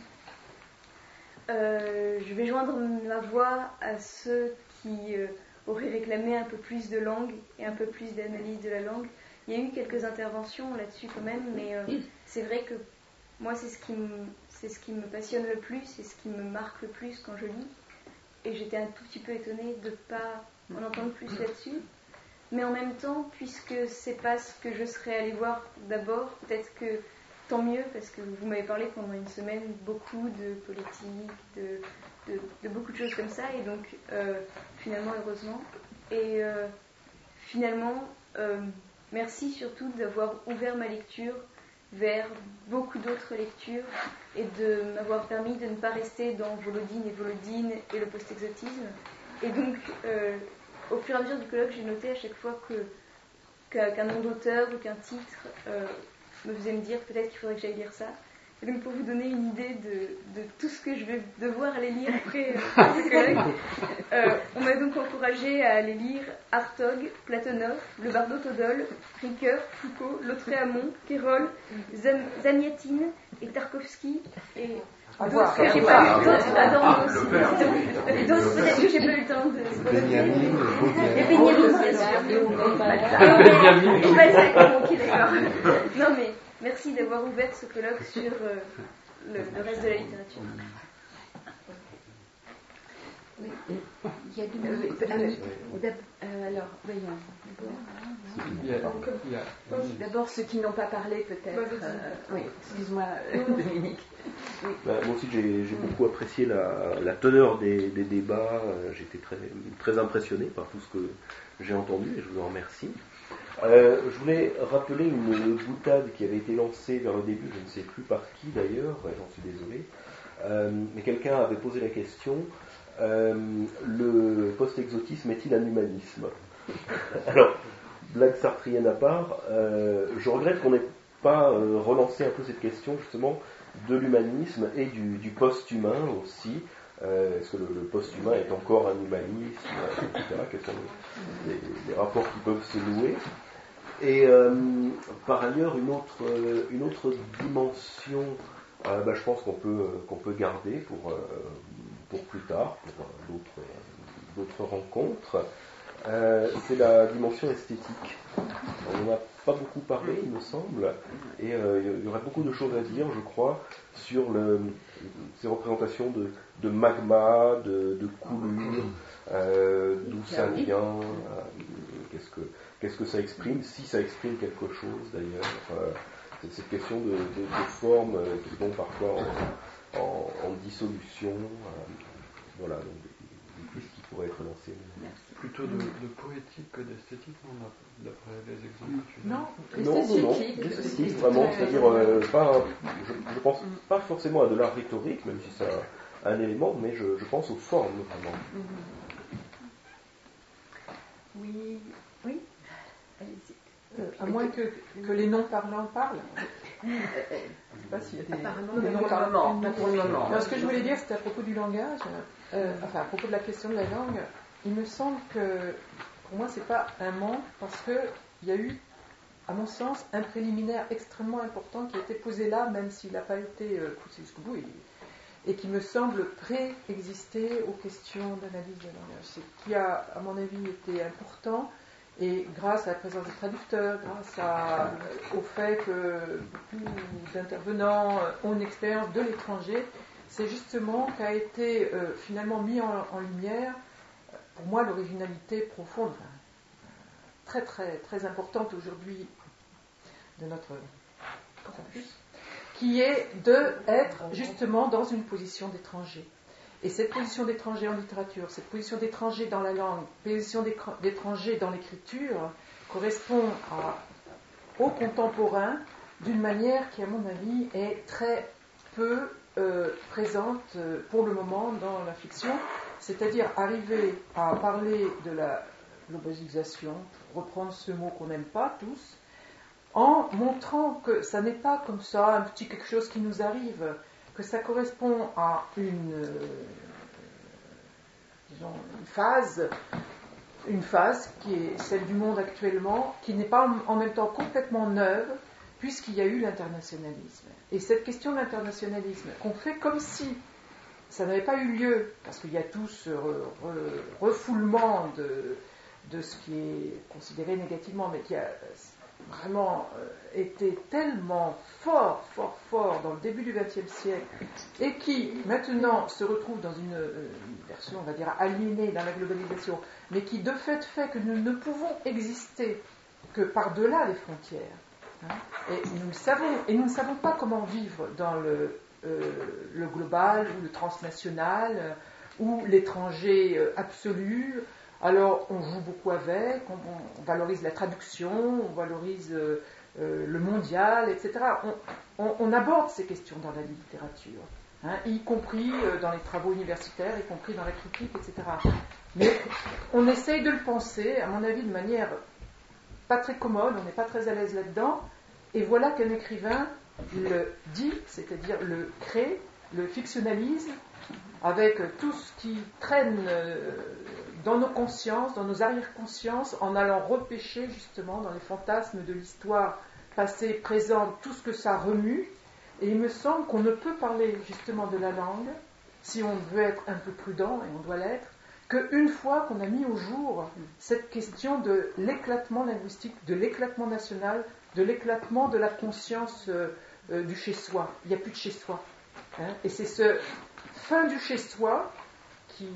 Euh, je vais joindre ma voix à ceux qui... Euh, aurait réclamé un peu plus de langue et un peu plus d'analyse de la langue. Il y a eu quelques interventions là-dessus quand même, mais euh, c'est vrai que moi, c'est ce qui me, c'est ce qui me passionne le plus, c'est ce qui me marque le plus quand je lis. Et j'étais un tout petit peu étonnée de ne pas en entendre plus là-dessus. Mais en même temps, puisque c'est pas ce que je serais allée voir d'abord, peut-être que tant mieux, parce que vous m'avez parlé pendant une semaine beaucoup de politique, de, de, de beaucoup de choses comme ça, et donc euh, finalement, heureusement. Et euh, finalement, euh, merci surtout d'avoir ouvert ma lecture vers beaucoup d'autres lectures et de m'avoir permis de ne pas rester dans Volodine et Volodine et le post-exotisme. Et donc, euh, au fur et à mesure du colloque, j'ai noté à chaque fois que, qu'un nom d'auteur ou qu'un titre euh, me faisait me dire peut-être qu'il faudrait que j'aille lire ça. Et donc, pour vous donner une idée de, de tout ce que je vais devoir aller lire après euh, ce colloque, euh, on m'a donc encouragé à aller lire Hartog, Platonov, le Bardo Todol, Ricoeur, Foucault, Lautréamont, Kérol, Zam- Zamiatine et Tarkovsky et d'autres que j'ai pas eu, d'autres Adorno aussi. Et d'autres peut-être que j'ai pas eu le temps de. Benjamin, Et Benjamin, bien sûr. Et Balzac, ok, d'accord. Non mais. Merci d'avoir ouvert ce colloque sur euh, le, le reste de la littérature. Oui. Il y a deux minutes. Alors, voyons. D'abord, ceux qui n'ont pas parlé, peut-être. Euh, oui, excuse-moi, Dominique. Oui. Bah, moi aussi, j'ai, j'ai beaucoup apprécié la, la teneur des, des débats. J'étais très, très impressionné par tout ce que j'ai entendu et je vous en remercie. Euh, je voulais rappeler une boutade qui avait été lancée vers le début, je ne sais plus par qui d'ailleurs, j'en suis désolé, euh, mais quelqu'un avait posé la question, euh, le post-exotisme est-il un humanisme ? Alors, blague sartrienne à part, euh, je regrette qu'on n'ait pas euh, relancé un peu cette question justement de l'humanisme et du, du post-humain aussi. Euh, est-ce que le, le post-humain est encore un humanisme, et cetera. Quels sont les, les, les rapports qui peuvent se nouer ? Et euh, par ailleurs, une autre, euh, une autre dimension, euh, bah, je pense qu'on peut, euh, qu'on peut garder pour, euh, pour plus tard, pour euh, d'autres, euh, d'autres rencontres, euh, c'est la dimension esthétique. On n'en a pas beaucoup parlé, il me semble, et euh, il y aurait beaucoup de choses à dire, je crois, sur le, ces représentations de, de magma, de, de coulure, euh, d'où ça vient, euh, qu'est-ce que... Qu'est-ce que ça exprime, si ça exprime quelque chose d'ailleurs. Euh, c'est cette question de, de, de formes euh, qui vont parfois en, en, en dissolution. Euh, voilà, donc des, des pistes qui pourraient être lancées. Plutôt de, de poétique que d'esthétique, non, d'après les exemples que tu donnes. Non, non, non, non, d'esthétique vraiment, c'est-à-dire euh, pas, je, je pense pas forcément à de l'art rhétorique, même si c'est un, un élément, mais je, je pense aux formes vraiment. Oui, oui. Euh, à moins que, que les non-parlants parlent. Je ne sais pas s'il y a des Apparemment, des non-parlants. Pas pour le moment. Non, ce que je voulais dire, c'était à propos du langage, euh, enfin à propos de la question de la langue. Il me semble que, pour moi, c'est pas un manque, parce qu'il y a eu, à mon sens, un préliminaire extrêmement important qui a été posé là, même s'il n'a pas été euh, poussé jusqu'au bout, et, et qui me semble préexister aux questions d'analyse de langage. C'est qui a, à mon avis, été important. Et grâce à la présence des traducteurs, grâce à, au fait que beaucoup d'intervenants ont une expérience de l'étranger, c'est justement qu'a été euh, finalement mis en, en lumière, pour moi, l'originalité profonde, enfin, très très très importante aujourd'hui de notre campus, qui est d'être justement dans une position d'étranger. Et cette position d'étranger en littérature, cette position d'étranger dans la langue, position d'étranger dans l'écriture, correspond à, aux contemporains d'une manière qui, à mon avis, est très peu euh, présente euh, pour le moment dans la fiction, c'est-à-dire arriver à parler de la globalisation, reprendre ce mot qu'on n'aime pas tous, en montrant que ça n'est pas comme ça, un petit quelque chose qui nous arrive, que ça correspond à une, euh, disons, une phase, une phase qui est celle du monde actuellement, qui n'est pas en même temps complètement neuve, puisqu'il y a eu l'internationalisme. Et cette question de l'internationalisme, qu'on fait comme si ça n'avait pas eu lieu, parce qu'il y a tout ce re, re, refoulement de, de ce qui est considéré négativement, mais qui a, vraiment euh, été tellement fort, fort, fort dans le début du vingtième siècle et qui maintenant se retrouve dans une, une version, on va dire, aliénée dans la globalisation, mais qui de fait fait que nous ne pouvons exister que par-delà les frontières. Hein, et nous le savons, et nous ne savons pas comment vivre dans le, euh, le global ou le transnational euh, ou l'étranger euh, absolu. Alors on joue beaucoup avec, on, on valorise la traduction, on valorise euh, euh, le mondial, et cetera. On, on, on aborde ces questions dans la littérature, hein, y compris euh, dans les travaux universitaires, y compris dans la critique, et cetera. Mais on essaye de le penser, à mon avis, de manière pas très commode, on n'est pas très à l'aise là-dedans, et voilà qu'un écrivain le dit, c'est-à-dire le crée, le fictionnalise, avec tout ce qui traîne dans nos consciences, dans nos arrière-consciences, en allant repêcher justement dans les fantasmes de l'histoire passée, présente, tout ce que ça remue. Et il me semble qu'on ne peut parler justement de la langue, si on veut être un peu prudent, et on doit l'être, qu'une fois qu'on a mis au jour cette question de l'éclatement linguistique, de l'éclatement national, de l'éclatement de la conscience euh, euh, du chez-soi. Il n'y a plus de chez-soi. Hein, et c'est ce fin du chez-soi qui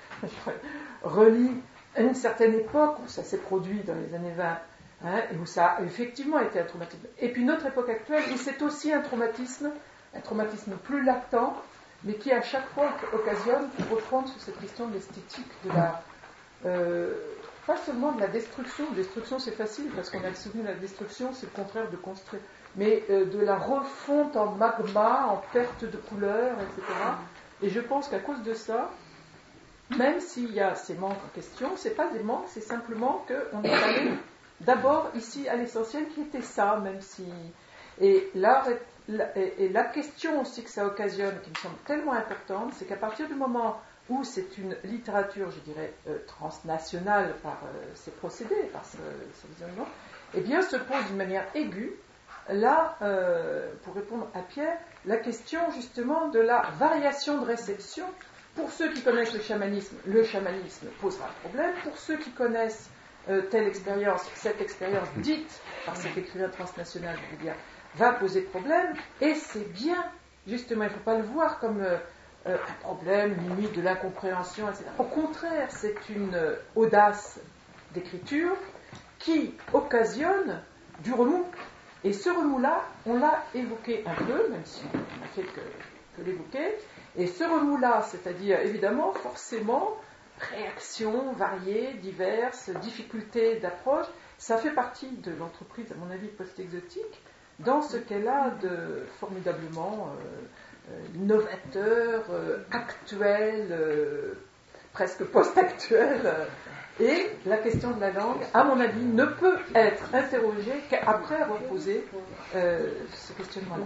relie à une certaine époque où ça s'est produit dans les années vingt, hein, et où ça a effectivement été un traumatisme. Et puis notre époque actuelle où c'est aussi un traumatisme, un traumatisme plus latent, mais qui à chaque fois occasionne de reprendre sur cette question de l'esthétique, de la, euh, pas seulement de la destruction, destruction c'est facile parce qu'on a le souvenir de la destruction, c'est le contraire de construire, mais euh, de la refonte en magma, en perte de couleur, et cetera. Et je pense qu'à cause de ça, même s'il y a ces manques en question, c'est pas des manques, c'est simplement qu'on est allé d'abord ici à l'essentiel qui était ça, même si... Et là, La, et, et la question aussi que ça occasionne, qui me semble tellement importante, c'est qu'à partir du moment où c'est une littérature, je dirais, euh, transnationale par euh, ses procédés, par ce, ce visionnement, eh bien se pose d'une manière aiguë, là, euh, pour répondre à Pierre, la question justement de la variation de réception. Pour ceux qui connaissent le chamanisme, le chamanisme posera un problème. Pour ceux qui connaissent euh, telle expérience, cette expérience dite par cet écrivain transnational, je veux dire, va poser problème, et c'est bien, justement, il ne faut pas le voir comme euh, euh, un problème, limite de l'incompréhension, et cetera. Au contraire, c'est une euh, audace d'écriture qui occasionne du remous. Et ce remous-là, on l'a évoqué un peu, même si on n'a fait que, que l'évoquer, et ce remous-là, c'est-à-dire, évidemment, forcément, réactions variées, diverses, difficultés d'approche, ça fait partie de l'entreprise, à mon avis, post-exotique, dans ce qu'elle a de formidablement euh, euh, novateur, euh, actuel, euh, presque post-actuel. Euh, et la question de la langue, à mon avis, ne peut être interrogée qu'après avoir posé euh, ce questionnement-là.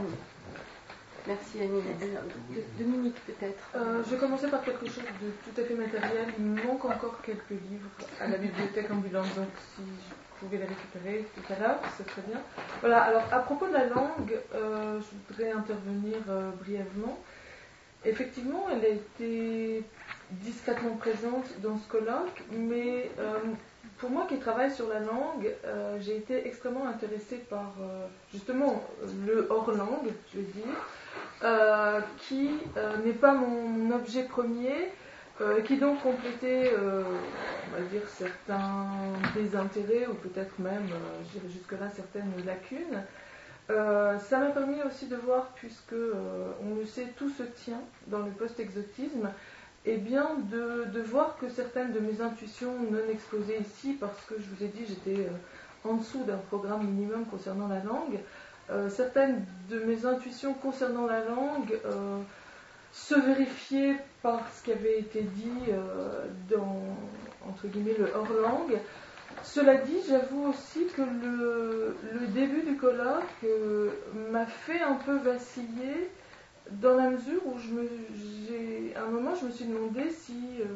Merci Annie. Dominique, peut-être. Euh, je vais commencer par quelque chose de tout à fait matériel. Il me manque encore quelques livres à la bibliothèque ambulante, donc si je pouvais les récupérer tout à l'heure, c'est très bien. Voilà, alors à propos de la langue, euh, je voudrais intervenir euh, brièvement. Effectivement, elle a été discrètement présente dans ce colloque, mais euh, pour moi qui travaille sur la langue, euh, j'ai été extrêmement intéressée par euh, justement le hors-langue, je veux dire, euh, qui euh, n'est pas mon, mon objet premier, euh, qui donc complétait, euh, on va dire, certains désintérêts, ou peut-être même, euh, je dirais jusque-là, certaines lacunes. Euh, ça m'a permis aussi de voir, puisque euh, on le sait, tout se tient dans le post-exotisme, et bien de, de voir que certaines de mes intuitions non exposées ici, parce que je vous ai dit, j'étais euh, en dessous d'un programme minimum concernant la langue, euh, certaines de mes intuitions concernant la langue euh, se vérifiaient par ce qui avait été dit euh, dans, entre guillemets, le hors-langue. Cela dit, j'avoue aussi que le, le début du colloque euh, m'a fait un peu vaciller, dans la mesure où je me, j'ai, à un moment je me suis demandé si euh,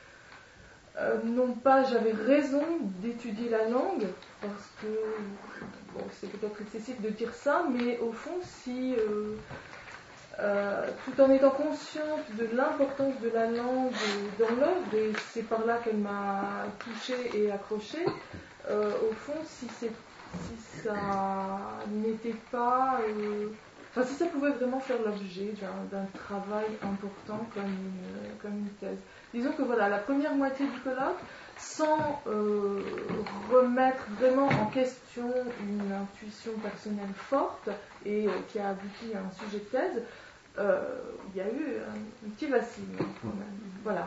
euh, non pas j'avais raison d'étudier la langue, parce que bon, c'est peut-être excessif de dire ça, mais au fond si euh, euh, tout en étant consciente de l'importance de la langue dans l'œuvre, et c'est par là qu'elle m'a touchée et accrochée, euh, au fond si c'est si ça n'était pas... Euh, enfin, si ça pouvait vraiment faire l'objet d'un, d'un travail important comme une, comme une thèse. Disons que voilà, la première moitié du colloque, sans euh, remettre vraiment en question une intuition personnelle forte et euh, qui a abouti à un sujet de thèse, euh, il y a eu un, un petit vacille quand même. Voilà.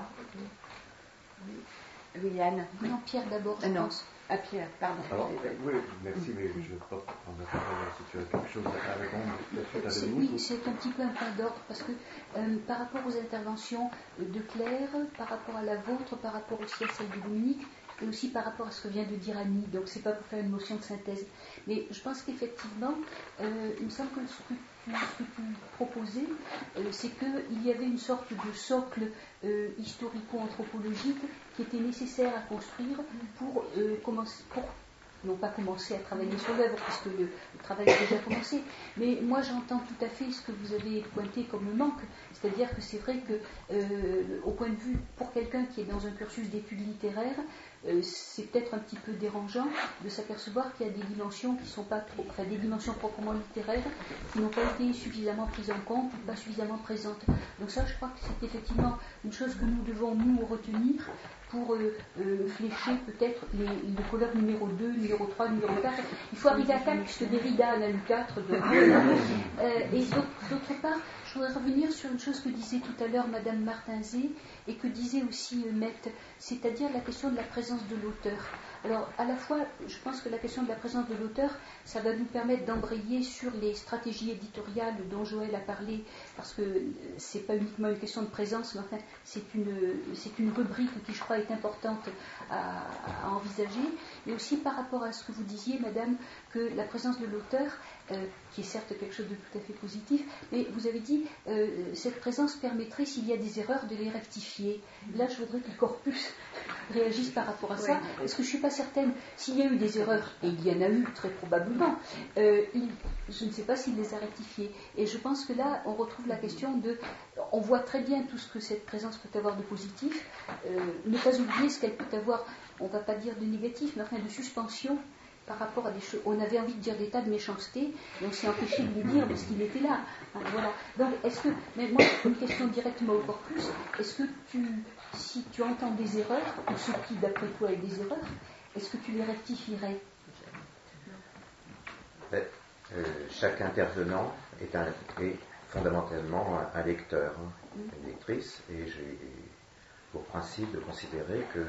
Oui, Yann. Non, Pierre d'abord, je ah, non. pense. Ah, Pierre, pardon. Alors, oui, merci, mais je ne veux pas prendre la parole si tu as quelque chose à répondre. C'est, oui, c'est un petit peu un point d'ordre, parce que euh, par rapport aux interventions de Claire, par rapport à la vôtre, par rapport aussi à celle de Dominique, et aussi par rapport à ce que vient de dire Annie, donc c'est pas pour faire une motion de synthèse. Mais je pense qu'effectivement, euh, il me semble que ce que tu, ce que tu proposais, euh, c'est qu'il y avait une sorte de socle euh, historico-anthropologique qui était nécessaire à construire pour euh, commencer, pour non pas commencer à travailler sur l'œuvre, puisque le, le travail a déjà commencé, mais moi j'entends tout à fait ce que vous avez pointé comme manque, c'est-à-dire que c'est vrai que, euh, au point de vue, pour quelqu'un qui est dans un cursus d'études littéraires, euh, c'est peut-être un petit peu dérangeant de s'apercevoir qu'il y a des dimensions qui sont pas trop, enfin des dimensions proprement littéraires qui n'ont pas été suffisamment prises en compte ou pas suffisamment présentes. Donc ça, je crois que c'est effectivement une chose que nous devons nous retenir pour euh, euh, flécher peut-être les, le colloque numéro deux, numéro trois, numéro quatre. Il faut arriver à quatre, puisque Derrida en a eu quatre. Donc, euh, et d'autre, d'autre part, je voudrais revenir sur une chose que disait tout à l'heure Madame Martinzé et que disait aussi euh, Mette, c'est-à-dire la question de la présence de l'auteur. Alors, à la fois, je pense que la question de la présence de l'auteur, ça va nous permettre d'embrayer sur les stratégies éditoriales dont Joël a parlé, parce que c'est pas uniquement une question de présence, mais enfin, c'est une, c'est une rubrique qui, je crois, est importante à, à envisager. Et aussi par rapport à ce que vous disiez, Madame, que la présence de l'auteur, euh, qui est certes quelque chose de tout à fait positif, mais vous avez dit, euh, cette présence permettrait, s'il y a des erreurs, de les rectifier. Là, je voudrais que le corpus réagisse par rapport à ça, parce que je ne suis pas certaine, s'il y a eu des erreurs, et il y en a eu très probablement, euh, il, je ne sais pas s'il les a rectifiées. Et je pense que là, on retrouve la question de, on voit très bien tout ce que cette présence peut avoir de positif, euh, ne pas oublier ce qu'elle peut avoir, on ne va pas dire de négatif, mais enfin de suspension par rapport à des choses. On avait envie de dire des tas de méchancetés, et on s'est empêché de les dire parce qu'il était là. Hein, voilà. Donc, est-ce que, mais moi, une question directement au corpus, est-ce que tu, si tu entends des erreurs, ou ce qui, d'après toi, est des erreurs, est-ce que tu les rectifierais? Ben, euh, chaque intervenant est, un, est fondamentalement un, un lecteur, hein, une lectrice, et j'ai pour principe de considérer que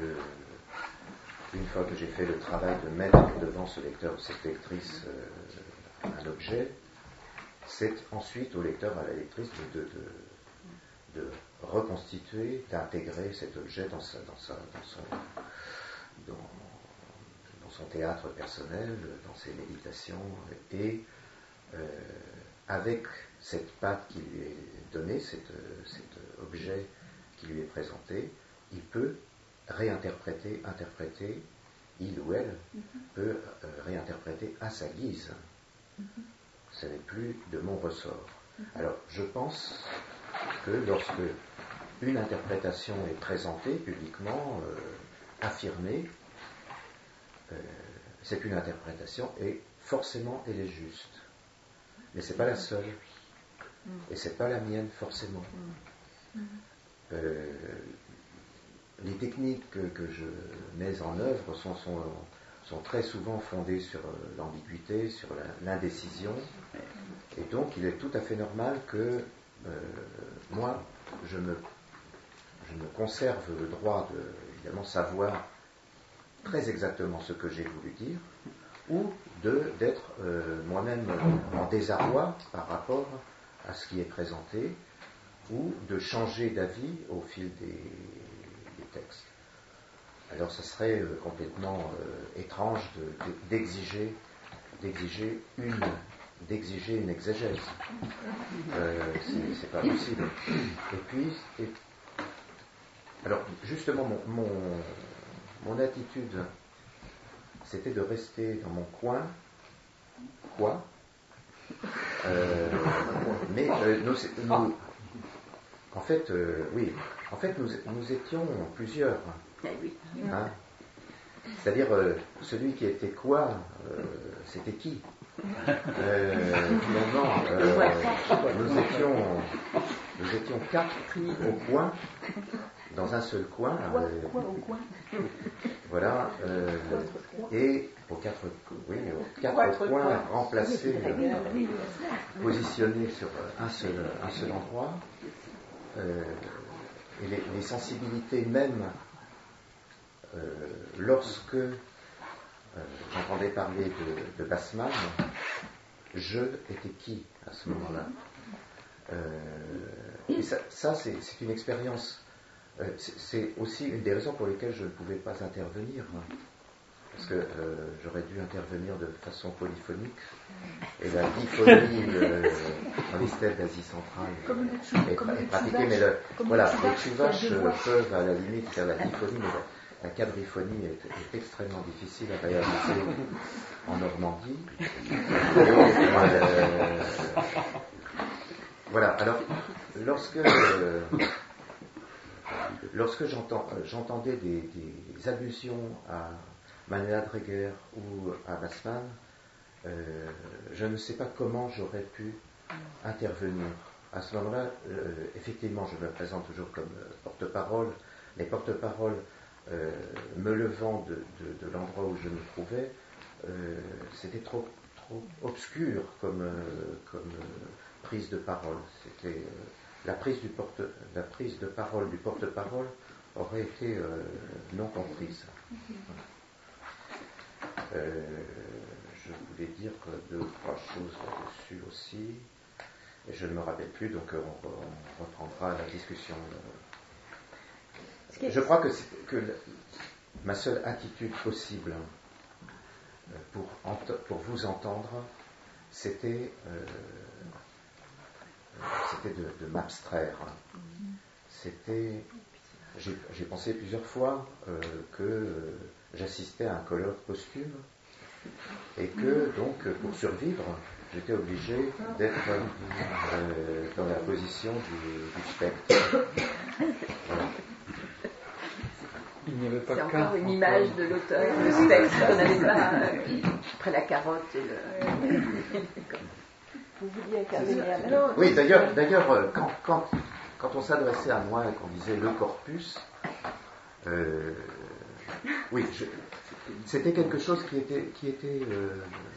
une fois que j'ai fait le travail de mettre devant ce lecteur ou cette lectrice euh, un objet, c'est ensuite au lecteur, à la lectrice de, de, de, de reconstituer, d'intégrer cet objet dans, sa, dans, sa, dans, son, dans, dans son théâtre personnel, dans ses méditations, et euh, avec cette patte qui lui est donnée, cet, cet objet qui lui est présenté, il peut réinterpréter, interpréter, il ou elle mm-hmm. peut euh, réinterpréter à sa guise. Mm-hmm. Ce n'est plus de mon ressort. Mm-hmm. Alors, je pense que lorsque une interprétation est présentée publiquement, euh, affirmée, euh, c'est qu'une interprétation et forcément elle est juste. Mais c'est pas la seule. Mm-hmm. Et c'est pas la mienne forcément. Mm-hmm. Euh, Les techniques que, que je mets en œuvre sont, sont, sont très souvent fondées sur l'ambiguïté, sur la, l'indécision, et donc il est tout à fait normal que euh, moi, je me, je me conserve le droit de évidemment savoir très exactement ce que j'ai voulu dire, ou de, d'être euh, moi-même en désarroi par rapport à ce qui est présenté, ou de changer d'avis au fil des texte. Alors ce serait euh, complètement euh, étrange de, de, d'exiger, d'exiger une, d'exiger une exégèse. Euh, c'est, c'est pas possible. Et puis, et, alors justement, mon, mon, mon attitude, c'était de rester dans mon coin, quoi, euh, mais euh, nous, nous, en fait, euh, oui. En fait, nous, nous étions plusieurs. Hein. C'est-à-dire, euh, celui qui était quoi, euh, c'était qui euh, Finalement, euh, nous, étions, nous étions quatre au coin, dans un seul coin. Quoi, euh, quoi au coin Voilà, euh, et aux quatre, oui, aux quatre coins remplacés, euh, positionnés sur un seul, un seul endroit. Euh, et les, les sensibilités mêmes, euh, lorsque euh, j'entendais parler de, de Bassman, je étais qui à ce moment-là euh, Et ça, ça c'est, c'est une expérience. Euh, c'est, c'est aussi une des raisons pour lesquelles je ne pouvais pas intervenir. Parce que euh, j'aurais dû intervenir de façon polyphonique, et la diphonie euh, dans les steppes d'Asie centrale est, est pratiquée, mais le, voilà, les tchouvaches peuvent à la limite faire la diphonie, mais la, la quadriphonie est, est extrêmement difficile à réaliser en Normandie. Et, euh, voilà, alors, lorsque, euh, lorsque j'entends, j'entendais des, des allusions à Manuela Dreger ou à Bassman, euh, je ne sais pas comment j'aurais pu intervenir. À ce moment-là, euh, effectivement, je me présente toujours comme euh, porte-parole. Les porte-paroles, euh, me levant de, de, de l'endroit où je me trouvais, euh, c'était trop, trop obscur comme, euh, comme euh, prise de parole. C'était, euh, la, prise du porte, la prise de parole du porte-parole aurait été euh, non comprise. Voilà. Euh, je voulais dire deux ou trois choses là-dessus aussi, et je ne me rappelle plus, donc on, on reprendra la discussion. Je crois que, c'est, que la, ma seule attitude possible pour, pour vous entendre, c'était, euh, c'était de, de m'abstraire. C'était, j'ai, j'ai pensé plusieurs fois euh, que euh, j'assistais à un colloque posthume et que donc pour survivre j'étais obligé d'être euh, dans la position du, du spectre. Voilà. Il n'y avait pas c'est qu'un encore une image de l'auteur, le spectre qu'on n'avait pas euh, après la carotte et le... Vous vouliez incarner la... Oui, d'ailleurs, d'ailleurs quand, quand, quand on s'adressait à moi et qu'on disait le corpus, euh, oui, je, c'était quelque chose qui était, qui était, euh,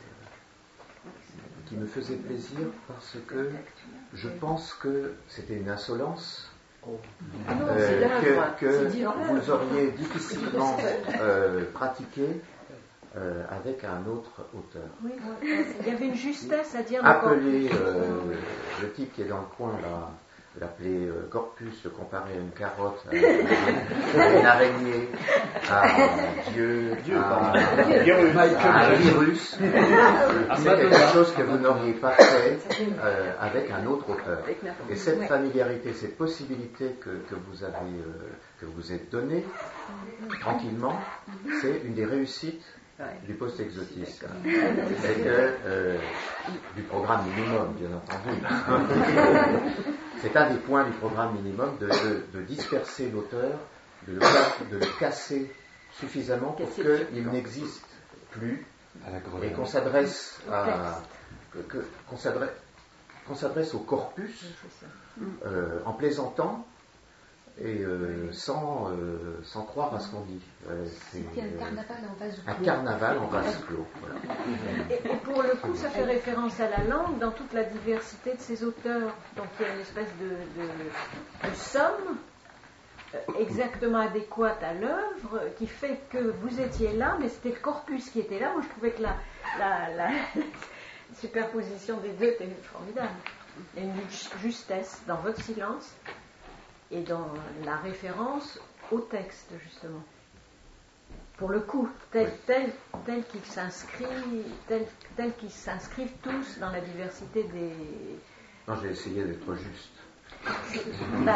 qui me faisait plaisir parce que je pense que c'était une insolence euh, que, que vous auriez difficilement euh, pratiqué euh, avec un autre auteur. Oui, il y avait une justesse à dire. Appeler euh, le type qui est dans le coin là. L'appeler euh, corpus, le comparer à une carotte, à, à une araignée, à Dieu, Dieu à, à un virus. C'est quelque chose que vous n'auriez pas fait euh, avec un autre auteur. Et cette familiarité, cette possibilité que, que vous avez, euh, que vous êtes donnée tranquillement, c'est une des réussites du post-exotisme. C'est que, euh, du programme minimum, bien entendu. C'est un des points du programme minimum de, de, de disperser l'auteur, de le, de le casser suffisamment pour qu'il n'existe plus et qu'on s'adresse à, que, que, qu'on s'adresse, qu'on s'adresse au corpus euh, en plaisantant et euh, sans, euh, sans croire à ce qu'on dit. Euh, c'est C'était un carnaval en vase clos. Un carnaval en vase clos. Voilà. Et, et pour le coup, ça fait référence à la langue dans toute la diversité de ces auteurs. Donc il y a une espèce de, de, de somme euh, exactement adéquate à l'œuvre qui fait que vous étiez là, mais c'était le corpus qui était là. Moi, je trouvais que la, la, la superposition des deux était formidable. Il y a une justesse dans votre silence et dans la référence au texte, justement. Pour le coup, tel, tel, tel qu'ils s'inscrivent, tel, tel qu'ils s'inscrivent tous dans la diversité des... Non, j'ai essayé d'être juste. Bah,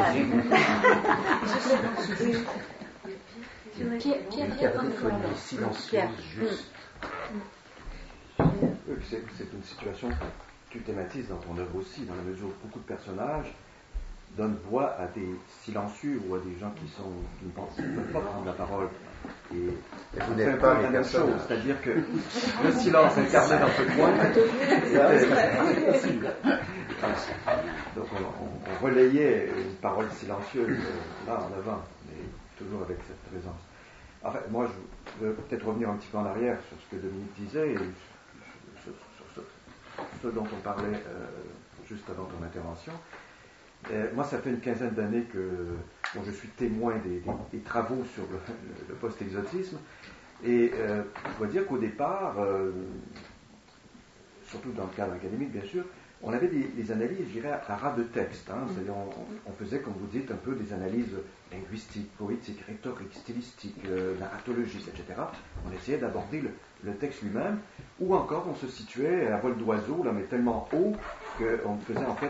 une quadriphonie silencieuse, juste. C'est, c'est une situation que tu thématises dans ton œuvre aussi, dans la mesure où beaucoup de personnages donne voix à des silencieux ou à des gens qui, sont, qui ne pensent, qui ne peuvent pas prendre la parole. Et, et vous n'êtes pas les personnes. Chose, c'est-à-dire que le silence incarné dans ce coin, donc on, on, on relayait une parole silencieuse là en avant, mais toujours avec cette présence. Enfin, moi, je veux peut-être revenir un petit peu en arrière sur ce que Dominique disait, et sur, sur, sur ce, ce dont on parlait euh, juste avant ton intervention. Euh, moi, ça fait une quinzaine d'années que bon, je suis témoin des, des, des travaux sur le, le, le post-exotisme, et euh, je dois dire qu'au départ, euh, surtout dans le cadre académique, bien sûr, on avait des, des analyses, je dirais, à ras de texte. Hein, c'est-à-dire, on, on faisait, comme vous dites, un peu des analyses linguistiques, poétiques, rhétoriques, stylistiques, euh, narratologiques, et cetera. On essayait d'aborder le, le texte lui-même, ou encore on se situait à vol d'oiseau, là, mais tellement haut qu'on faisait en fait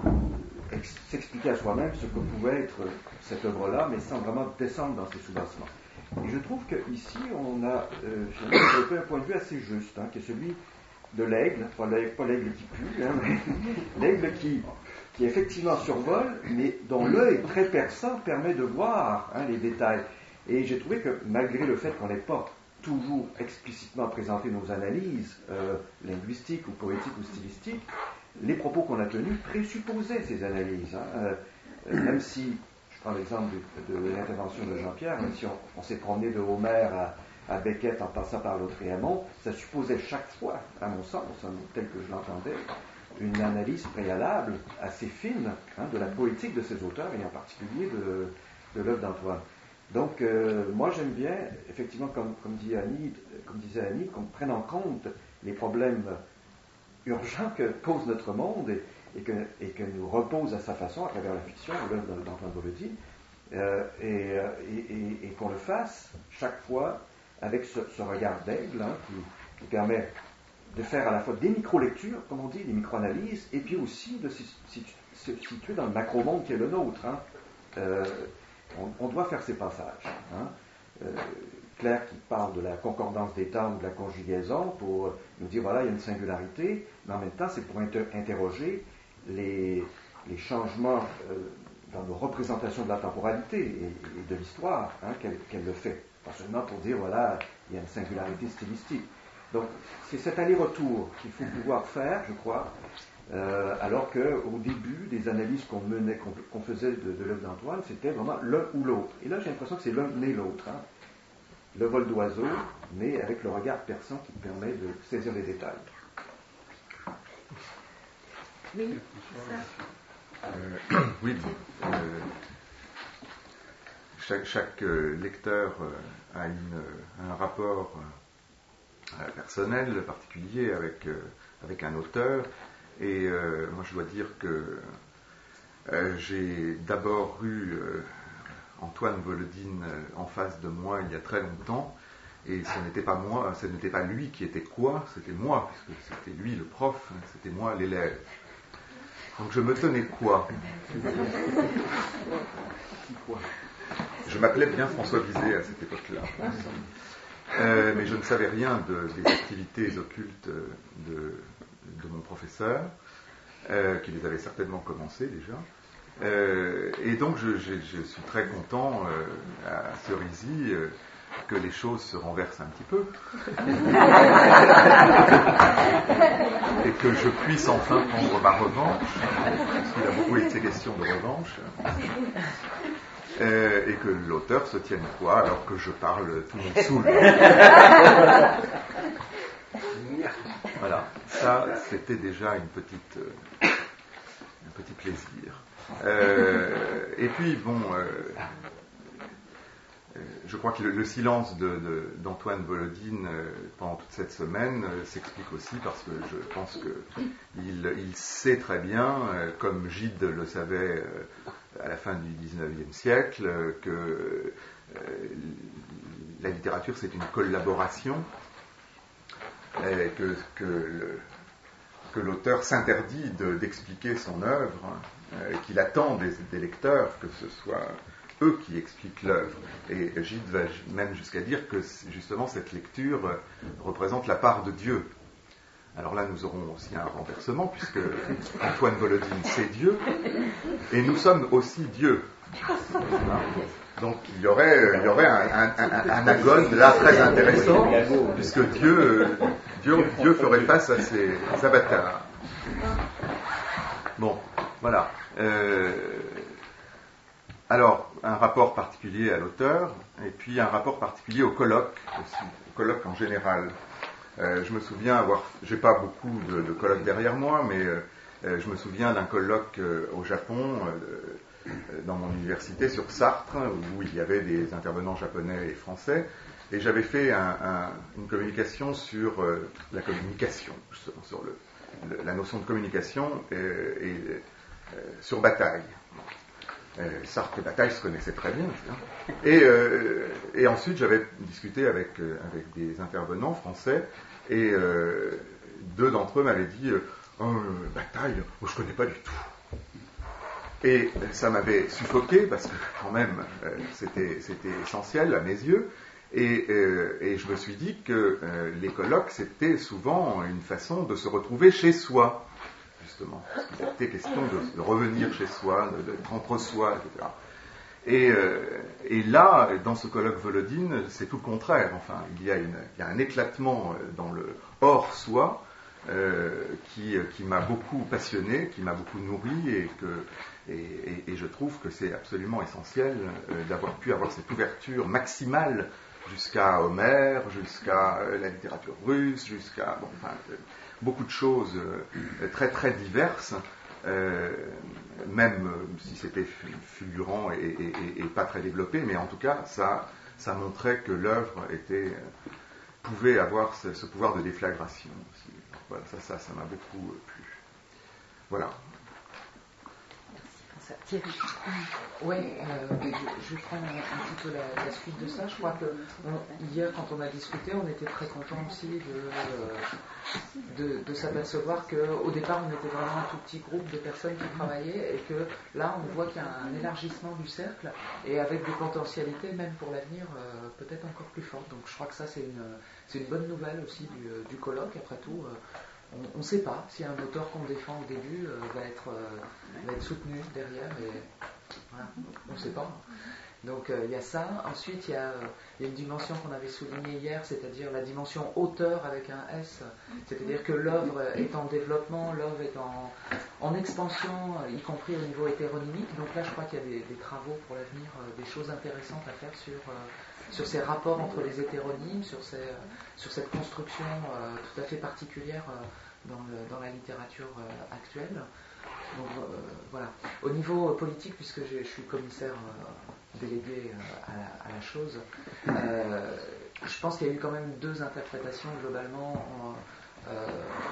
que ex- s'expliquer à soi-même ce que pouvait être cette œuvre-là, mais sans vraiment descendre dans ses soubassements. Et je trouve qu'ici, on a euh, finalement développé un point de vue assez juste, hein, qui est celui de l'aigle, pas l'aigle, pas l'aigle qui pue, hein, mais l'aigle qui, qui effectivement survole, mais dont l'œil très perçant permet de voir hein, les détails. Et j'ai trouvé que malgré le fait qu'on n'ait pas toujours explicitement présenté nos analyses euh, linguistiques ou poétiques ou stylistiques, les propos qu'on a tenus présupposaient ces analyses. Hein, euh, même si, je prends l'exemple de, de l'intervention de Jean-Pierre, même si on, on s'est promené de Homère à à Beckett en passant par Lautréamont, ça supposait chaque fois, à mon sens, tel que je l'entendais, une analyse préalable assez fine hein, de la poétique de ces auteurs, et en particulier de, de l'œuvre d'Antoine. Donc, euh, moi j'aime bien, effectivement, comme, comme, dit Annie, comme disait Annie, qu'on prenne en compte les problèmes urgents que cause notre monde et, et, que, et que nous repose à sa façon, à travers la fiction, l'œuvre d'Antoine Volodine, euh, et, et, et, et qu'on le fasse chaque fois avec ce, ce regard d'aigle hein, qui, qui permet de faire à la fois des micro-lectures, comme on dit, des micro-analyses, et puis aussi de se, se situer dans le macro-monde qui est le nôtre. Hein. Euh, on, on doit faire ces passages. Hein. Euh, Claire qui parle de la concordance des temps ou de la conjugaison pour nous dire voilà, il y a une singularité, mais en même temps, c'est pour inter- interroger les, les changements euh, dans nos représentations de la temporalité et, et de l'histoire hein, qu'elle, qu'elle le fait. Pas seulement pour dire, voilà, il y a une singularité stylistique. Donc, c'est cet aller-retour qu'il faut pouvoir faire, je crois, euh, alors qu'au début, des analyses qu'on menait, qu'on, qu'on faisait de, de l'œuvre d'Antoine, c'était vraiment l'un ou l'autre. Et là, j'ai l'impression que c'est l'un né l'autre. Hein. Le vol d'oiseau, mais avec le regard perçant qui permet de saisir les détails. Oui, euh, oui. Euh, Chaque, chaque euh, lecteur euh, a une, un rapport euh, personnel, particulier avec, euh, avec un auteur. Et euh, moi, je dois dire que euh, j'ai d'abord eu euh, Antoine Volodine en face de moi il y a très longtemps. Et ce n'était pas moi, ce n'était pas lui qui était quoi, c'était moi, puisque c'était lui le prof, c'était moi l'élève. Donc je me tenais quoi Je m'appelais bien François Bizet à cette époque-là. Euh, mais je ne savais rien de, des activités occultes de, de mon professeur, euh, qui les avait certainement commencées déjà. Euh, et donc je, je, je suis très content euh, à Cerisy euh, que les choses se renversent un petit peu et que je puisse enfin prendre ma revanche, parce qu'il a beaucoup été question de revanche. Euh, et que l'auteur se tienne quoi alors que je parle tout mon saoul. Voilà, ça c'était déjà une petite, euh, un petit plaisir. Euh, et puis bon, euh, euh, je crois que le, le silence de, de, d'Antoine Volodine euh, pendant toute cette semaine euh, s'explique aussi parce que je pense qu'il il sait très bien, euh, comme Gide le savait euh, à la fin du dix-neuvième siècle, euh, que euh, la littérature c'est une collaboration, et que, que, le, que l'auteur s'interdit de, d'expliquer son œuvre, euh, qu'il attend des, des lecteurs que ce soit eux qui expliquent l'œuvre. Et Gide va même jusqu'à dire que justement cette lecture représente la part de Dieu. Alors là, nous aurons aussi un renversement, puisque Antoine Volodine, c'est Dieu, et nous sommes aussi Dieu. Donc il y aurait, il y aurait un, un, un, un agone là très intéressant, puisque Dieu, Dieu, Dieu ferait face à ses avatars. Bon, voilà. Euh, alors, un rapport particulier à l'auteur, et puis un rapport particulier au colloque aussi, au colloque en général. Euh, je me souviens avoir, j'ai pas beaucoup de, de colloques derrière moi, mais euh, je me souviens d'un colloque euh, au Japon, euh, dans mon université, sur Sartre, où il y avait des intervenants japonais et français, et j'avais fait un, un, une communication sur euh, la communication, justement, sur le, le, la notion de communication et, et euh, sur Bataille. Euh, Sartre et Bataille se connaissaient très bien. Hein. Et, euh, et ensuite, j'avais discuté avec, euh, avec des intervenants français, et euh, deux d'entre eux m'avaient dit euh, « Oh, Bataille, oh, je ne connais pas du tout ». Et ça m'avait suffoqué, parce que quand même, euh, c'était, c'était essentiel à mes yeux, et, euh, et je me suis dit que euh, les colloques, c'était souvent une façon de se retrouver chez soi. Justement, parce qu'il était question de, de revenir chez soi, de, d'être entre soi, et cetera. Et, euh, et là, dans ce colloque Volodine, c'est tout le contraire. Enfin, il y a, une, il y a un éclatement dans le hors-soi euh, qui, qui m'a beaucoup passionné, qui m'a beaucoup nourri, et, que, et, et, et je trouve que c'est absolument essentiel euh, d'avoir pu avoir cette ouverture maximale jusqu'à Homère, jusqu'à euh, la littérature russe, jusqu'à... Bon, enfin, euh, beaucoup de choses euh, très très diverses, euh, même si c'était fulgurant et, et, et, et pas très développé, mais en tout cas ça, ça montrait que l'œuvre était, pouvait avoir ce, ce pouvoir de déflagration aussi. Voilà, ça, ça, ça m'a beaucoup plu. Voilà. Thierry. Oui, euh, je, je prends un, un petit peu la, la suite de ça. Je crois que on, hier, quand on a discuté, on était très contents aussi de, de, de s'apercevoir qu'au départ, on était vraiment un tout petit groupe de personnes qui travaillaient, et que là, on voit qu'il y a un élargissement du cercle, et avec des potentialités, même pour l'avenir, euh, peut-être encore plus fortes. Donc je crois que ça, c'est une, c'est une bonne nouvelle aussi du, du colloque. Après tout, euh, on ne sait pas si un auteur qu'on défend au début euh, va, être, euh, va être soutenu derrière, et voilà, on ne sait pas. Donc il euh, y a ça. Ensuite, il y, euh, y a une dimension qu'on avait soulignée hier, c'est-à-dire la dimension auteur avec un S, c'est-à-dire que l'œuvre est en développement, l'œuvre est en, en expansion, y compris au niveau hétéronymique. Donc là, je crois qu'il y a des, des travaux pour l'avenir, euh, des choses intéressantes à faire sur... Euh, sur ces rapports entre les hétéronymes, sur, ces, euh, sur cette construction euh, tout à fait particulière euh, dans, le, dans la littérature euh, actuelle. Donc euh, voilà. Au niveau politique, puisque je, je suis commissaire euh, délégué euh, à, la, à la chose, euh, je pense qu'il y a eu quand même deux interprétations globalement. En, euh,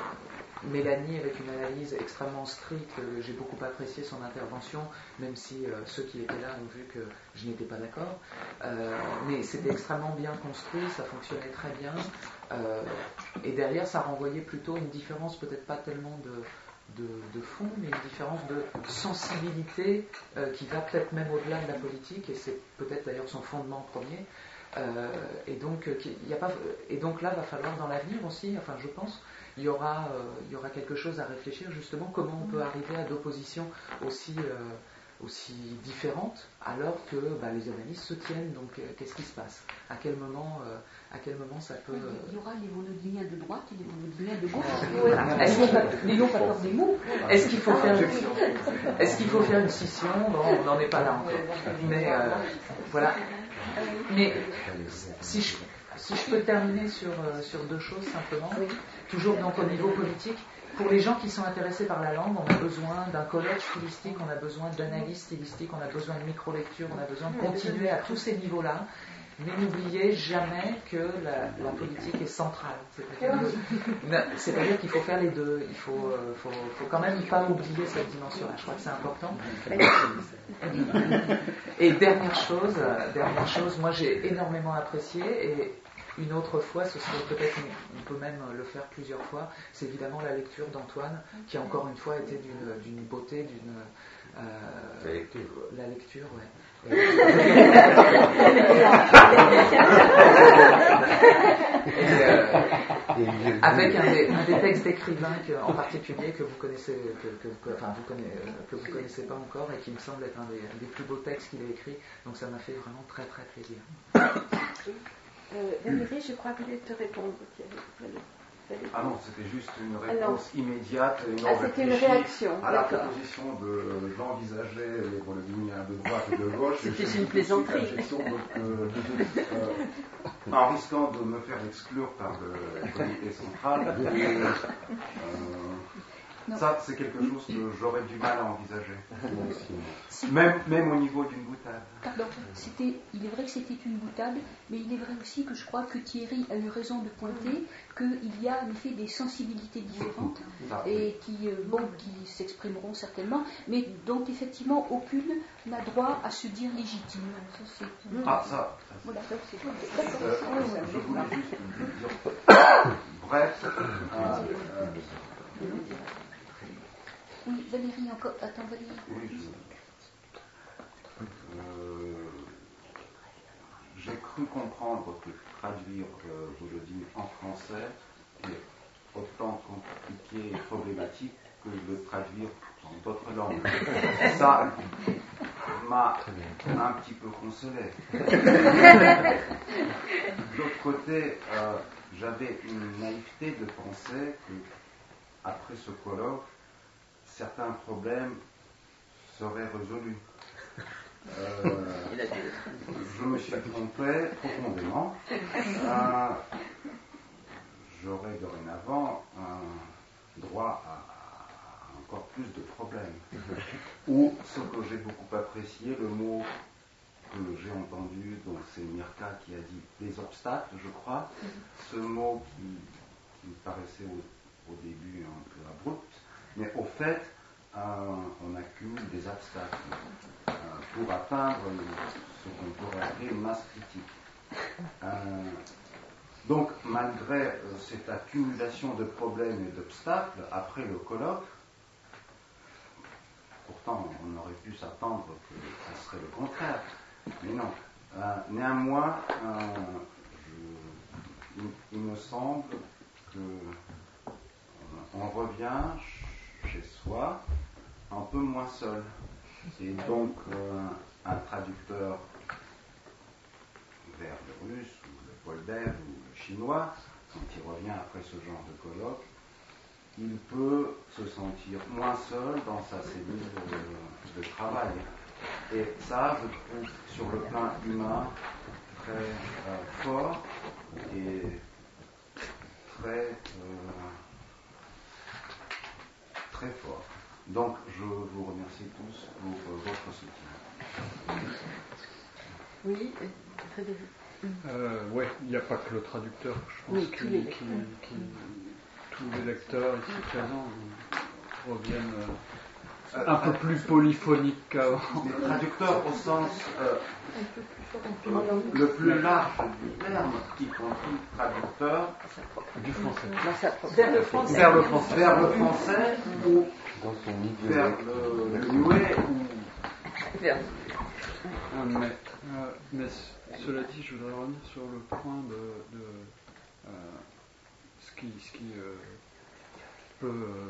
Mélanie avec une analyse extrêmement stricte, j'ai beaucoup apprécié son intervention, même si euh, ceux qui étaient là ont vu que je n'étais pas d'accord. Euh, mais c'était extrêmement bien construit, ça fonctionnait très bien. Euh, et derrière, ça renvoyait plutôt une différence, peut-être pas tellement de, de, de fond, mais une différence de sensibilité euh, qui va peut-être même au-delà de la politique, et c'est peut-être d'ailleurs son fondement premier. Euh, et, donc, euh, y a pas, et donc là, il va falloir dans l'avenir aussi, enfin je pense, il y aura, euh, il y aura quelque chose à réfléchir justement, comment on peut arriver à d'oppositions aussi, euh, aussi différentes, alors que bah, les analyses se tiennent. Donc euh, qu'est-ce qui se passe? À quel moment, euh, à quel moment ça peut... Euh... Il y aura les volodiniens de droite et les volodiniens de gauche. Voilà. Est-ce n'ayons pas peur des mots. Est-ce qu'il faut faire, est-ce qu'il faut faire une scission? Bon, on n'en est pas là encore. Mais euh, voilà. Mais si je, si je peux terminer sur, euh, sur deux choses simplement, oui. Toujours donc au niveau politique, pour les gens qui sont intéressés par la langue, on a besoin d'un collège stylistique, on a besoin d'analyse stylistique, on a besoin de micro-lecture, on a besoin de continuer à tous ces niveaux-là. Mais n'oubliez jamais que la, la politique est centrale. C'est-à-dire, c'est-à-dire qu'il faut faire les deux. Il faut, euh, faut, faut quand même pas oublier cette dimension-là. Je crois que c'est important. Et dernière chose, dernière chose, moi j'ai énormément apprécié, et une autre fois, ce serait peut-être, on peut même le faire plusieurs fois, c'est évidemment la lecture d'Antoine, qui encore une fois été d'une, d'une beauté, d'une... Euh, la lecture. La lecture, ouais. Et, euh, avec un des, un des textes d'écrivains que, en particulier que vous connaissez, que, que, que, enfin, vous connaissez, que vous connaissez pas encore et qui me semble être un des, un des plus beaux textes qu'il a écrit. Donc ça m'a fait vraiment très très plaisir. Euh, Valérie, je crois que je vais te répondre. Ah non, c'était juste une réponse ah immédiate, et non ah, c'était une réaction. À la proposition de d'envisager les Volodiniens de droite et de gauche. C'était une plaisanterie. Donc, euh, euh, en risquant de me faire exclure par le comité central, et, euh, ça c'est quelque chose que j'aurais du mal à envisager. Même, même au niveau d'une boutade. Pardon, c'était, il est vrai que c'était une boutade, mais il est vrai aussi que je crois que Thierry a eu raison de pointer qu'il y a en effet des sensibilités différentes et qui, euh, bon, qui s'exprimeront certainement, mais dont effectivement aucune n'a droit à se dire légitime. Ça, c'est... Ah, ça, ça voilà, ça c'est... D'accord. Euh, je voulais juste dire... Bref, euh, euh, oui, Valérie, encore. Attends, Valérie. Oui, je... euh, j'ai cru comprendre que traduire euh, Volodine en français est autant compliqué et problématique que le traduire en d'autres langues. Ça m'a un petit peu consolé. De l'autre côté, euh, j'avais une naïveté de penser que, après ce colloque, certains problèmes seraient résolus. Euh, je me suis trompé profondément. Euh, j'aurai dorénavant un droit à, à encore plus de problèmes. Ou, ce que j'ai beaucoup apprécié, le mot que j'ai entendu, donc c'est Mirka qui a dit des obstacles, je crois. Ce mot qui, qui me paraissait au, au début un peu abrupt, mais au fait, euh, on accumule des obstacles euh, pour atteindre ce qu'on pourrait appeler une masse critique. Euh, donc, malgré euh, cette accumulation de problèmes et d'obstacles, après le colloque, pourtant on aurait pu s'attendre que ça serait le contraire, mais non. Euh, néanmoins, euh, je, il, il me semble que euh, on revient chez soi un peu moins seul. Et donc, euh, un traducteur vers le russe, ou le polbev, ou le chinois, quand il revient après ce genre de colloque, il peut se sentir moins seul dans sa cellule de, de travail. Et ça, je trouve, sur le plan humain, très euh, fort et très, euh, très fort. Donc, je vous remercie tous pour euh, votre soutien. Oui, Frédéric. Euh, ouais, il n'y a pas que le traducteur, je pense, oui, qui, tous les qui, qui, tous les lecteurs ici présents reviennent euh, un peu plus polyphoniques qu'avant. Les traducteurs au sens euh, euh, le plus large du terme, y compris traducteur du français. Vers le français. Vers le français. Vers le français ou vers le, le muet ou vers. Mais, euh, mais cela dit, je voudrais revenir sur le point de, de euh, ce qui, ce qui euh, peut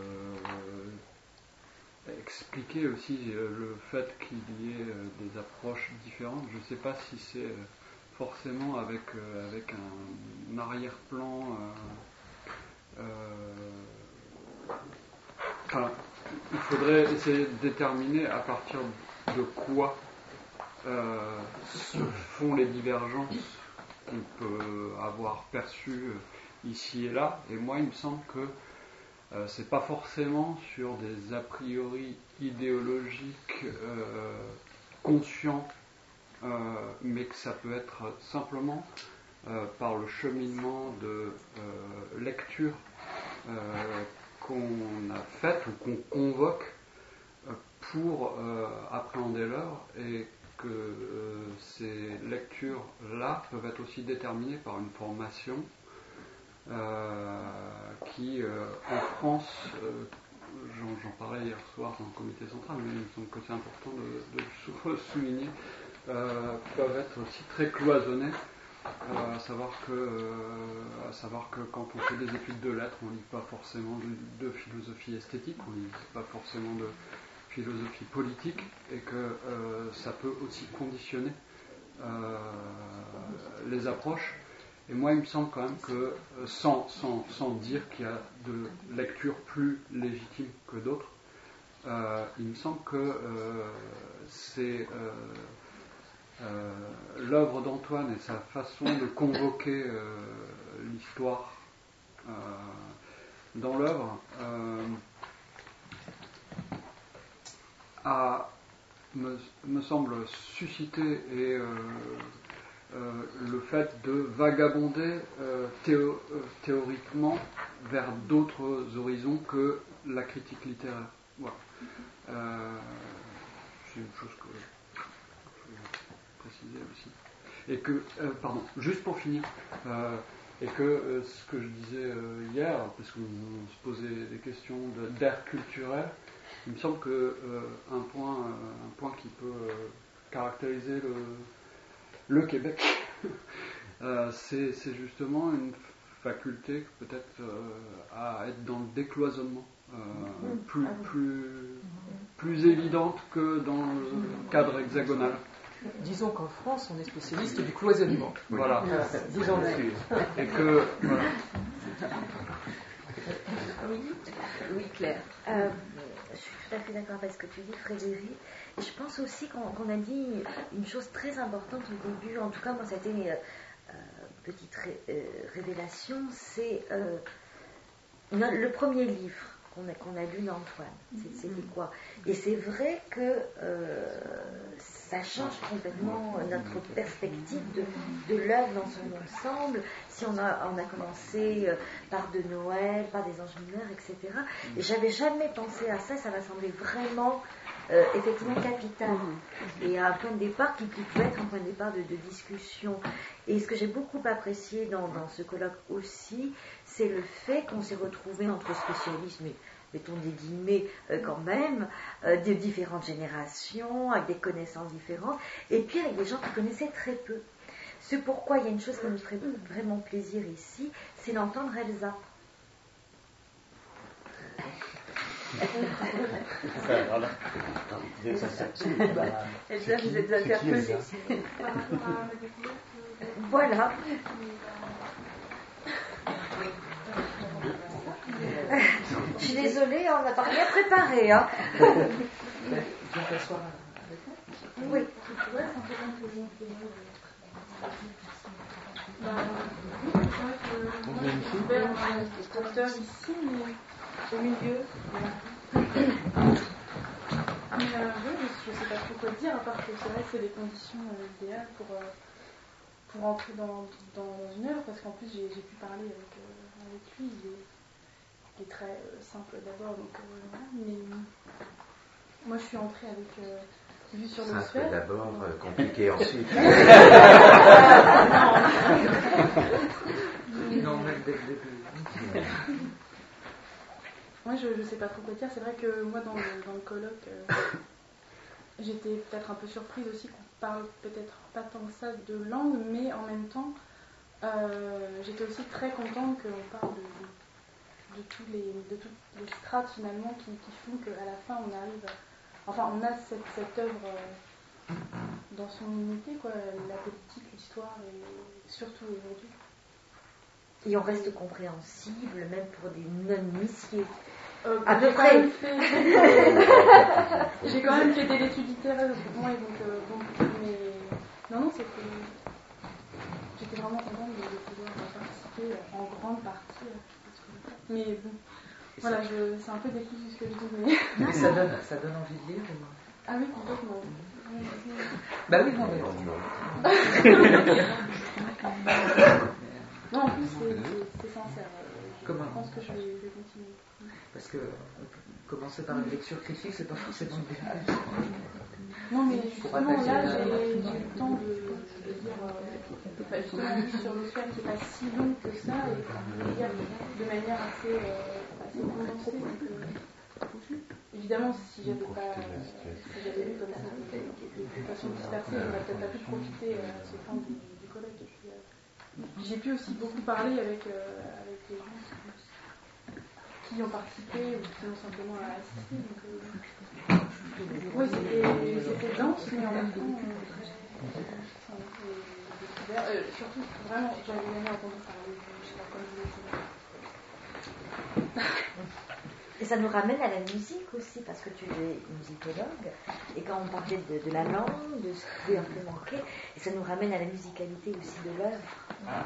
euh, expliquer aussi euh, le fait qu'il y ait euh, des approches différentes. Je ne sais pas si c'est euh, forcément avec, euh, avec un, un arrière-plan. Euh, euh, enfin, il faudrait essayer de déterminer à partir de quoi euh, se font les divergences qu'on peut avoir perçues ici et là. Et moi, il me semble que euh, c'est pas forcément sur des a priori idéologiques euh, conscients, euh, mais que ça peut être simplement euh, par le cheminement de euh, lecture euh, qu'on a faite ou qu'on convoque euh, pour euh, appréhender l'œuvre, et que euh, ces lectures-là peuvent être aussi déterminées par une formation euh, qui, euh, en France, euh, j'en, j'en parlais hier soir dans le comité central, mais il me semble que c'est important de, de le souligner, euh, peuvent être aussi très cloisonnées Euh, à, savoir que, euh, à savoir que quand on fait des études de lettres, on ne lit pas forcément de, de philosophie esthétique, on ne lit pas forcément de philosophie politique, et que euh, ça peut aussi conditionner euh, les approches. Et moi, il me semble quand même que, sans, sans, sans dire qu'il y a de lectures plus légitimes que d'autres, euh, il me semble que euh, c'est euh, euh, l'œuvre d'Antoine et sa façon de convoquer euh, l'histoire euh, dans l'œuvre euh, a, me, me semble susciter et euh, euh, le fait de vagabonder euh, théo, euh, théoriquement vers d'autres horizons que la critique littéraire. Voilà. Euh, c'est une chose que je voulais préciser aussi. Et que, euh, pardon, juste pour finir, euh, et que euh, ce que je disais euh, hier, parce qu'on se posait des questions de, d'ère culturel, il me semble que euh, un point, euh, un point qui peut euh, caractériser le, le Québec, euh, c'est, c'est justement une faculté peut-être euh, à être dans le décloisonnement, euh, plus, plus, plus évidente que dans le cadre hexagonal. Disons qu'en France, on est spécialiste du cloisonnement. Oui. Voilà. Euh, disons-le. Et que, voilà. Oui, oui, Claire. Euh, je suis tout à fait d'accord avec ce que tu dis, Frédéric. Et je pense aussi qu'on, qu'on a dit une chose très importante au début. En tout cas, moi, ça a été une euh, petite ré, euh, révélation. C'est euh, le premier livre qu'on a, qu'on a lu d'Antoine. C'était quoi? Et c'est vrai que euh, ça change complètement notre perspective de, de l'œuvre dans son ensemble. Si on a, on a commencé par de Noël, par des anges mineurs, et cetera. Et j'avais jamais pensé à ça, ça m'a semblé vraiment euh, effectivement capital. Et un point de départ qui, qui peut être un point de départ de, de discussion. Et ce que j'ai beaucoup apprécié dans, dans ce colloque aussi, c'est le fait qu'on s'est retrouvé entre spécialistes, mais mettons des guillemets euh, quand même, euh, de différentes générations, avec des connaissances différentes, et puis avec des gens qui connaissaient très peu. C'est pourquoi il y a une chose qui nous ferait vraiment plaisir ici, c'est d'entendre Elsa. Elsa, vous êtes interpellée. Voilà. Je suis désolée, on n'a pas rien préparé. Hein. Oui. Bah, moi, je vais faire un compteur ici, mais au milieu. Voilà. Mais euh, oui, je ne sais pas trop quoi dire, à part que c'est vrai que c'est des conditions euh, idéales pour, euh, pour entrer dans, dans une œuvre, parce qu'en plus j'ai, j'ai pu parler avec, euh, avec lui, il est, il est très euh, simple d'abord, donc euh, voilà. Mais moi je suis entrée avec euh, vue sur le simple d'abord, euh, compliqué ensuite. Non, même dès le début. Moi, je ne sais pas trop quoi dire. C'est vrai que moi, dans le, dans le colloque, euh, j'étais peut-être un peu surprise aussi qu'on parle peut-être pas tant que ça de langue, mais en même temps, euh, j'étais aussi très contente qu'on parle de, de, de tous les, de toutes les strates finalement qui, qui font qu'à la fin, on arrive, enfin, on a cette, cette œuvre euh, dans son unité, quoi, la politique, l'histoire, et surtout aujourd'hui. Et on reste compréhensible, même pour des non-initiés. Euh, à peu j'ai, près. Quand même fait, j'ai quand même fait des études littéraires, moi, et donc, euh, bon, mais non, non, c'était, j'étais vraiment contente de, de pouvoir participer en grande partie. Mais bon, voilà, je, c'est un peu décousu ce que je dis, mais. Mais ça donne, ça donne envie de lire ou non? Ah oui, complètement. Bah oui, non, mais non, en plus, c'est, c'est, c'est sincère. Je Comment? pense que je vais, je vais continuer. Parce que commencer par une lecture critique, c'est pas forcément idéal. Non, mais justement, là, j'ai, j'ai eu le temps de, de dire, euh, enfin, justement, un livre sur l'Ossuaire qui n'est pas si long que ça, et de lire de manière assez, euh, assez condensée. Donc, euh, évidemment, si j'avais pas, si j'avais lu comme ça, de façon dispersée, j'aurais peut-être pas pu profiter à ce temps du, du colloque. Et puis, euh, j'ai pu aussi beaucoup parler avec, euh, avec les gens qui ont participé ou qui ont simplement assisté. Donc, euh, oui, c'était, c'était dense, mais en même temps, euh, ça m'a fait découvert. Euh, surtout, vraiment, j'avais jamais entendu parler de la comme Et ça nous ramène à la musique aussi, parce que tu es musicologue, et quand on parlait de, de la langue, de ce qui pouvait un peu manquer, et ça nous ramène à la musicalité aussi de l'œuvre. Ah.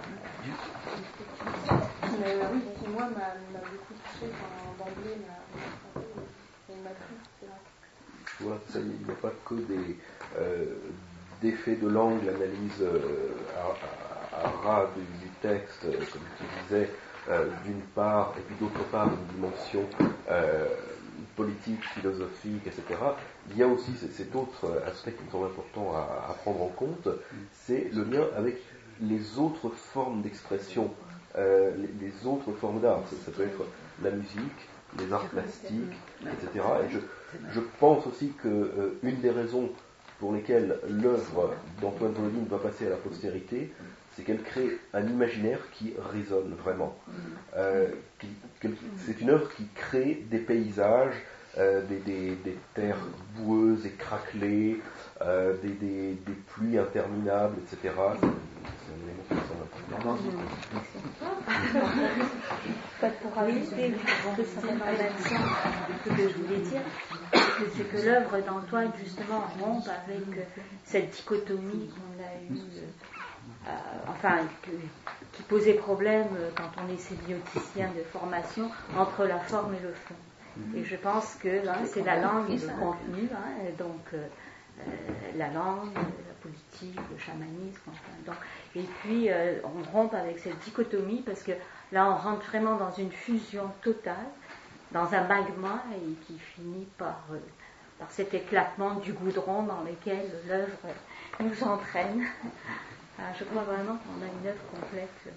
Mais euh, oui, qui moi m'a, m'a beaucoup touché, enfin, d'emblée m'a frappé, et m'a plu, c'est vrai. Voilà, ça, il n'y a pas que des euh, d'effets de langue, l'analyse euh, à, à, à ras du, du texte, euh, comme tu disais, euh, d'une part, et puis d'autre part une dimension euh, politique, philosophique, et cetera. Il y a aussi cet autre aspect qui me semble important à, à prendre en compte, c'est le lien avec les autres formes d'expression, euh, les, les autres formes d'art. Ça, ça peut être la musique, les arts plastiques, et cetera. Et je, je pense aussi que euh, une des raisons pour lesquelles l'œuvre d'Antoine Volodine va passer à la postérité, c'est qu'elle crée un imaginaire qui résonne vraiment. Euh, qui, que, c'est une œuvre qui crée des paysages, euh, des, des, des terres boueuses et craquelées, euh, des, des, des pluies interminables, et cetera. C'est, c'est un élément qui me semble important. Pas pour ajouter précisément là-dedans, ce que je voulais dire, c'est que l'œuvre d'Antoine justement rompt avec cette dichotomie qu'on a eue. Euh, enfin, que, qui posait problème quand on est sémioticien de formation entre la forme et le fond. Et je pense que hein, c'est la langue et le contenu, hein, donc euh, la langue, la politique, le chamanisme, enfin, donc, et puis euh, on rompt avec cette dichotomie parce que là on rentre vraiment dans une fusion totale, dans un magma et qui finit par, euh, par cet éclatement du goudron dans lequel l'œuvre nous entraîne. Ah, je crois vraiment qu'on a une œuvre complète.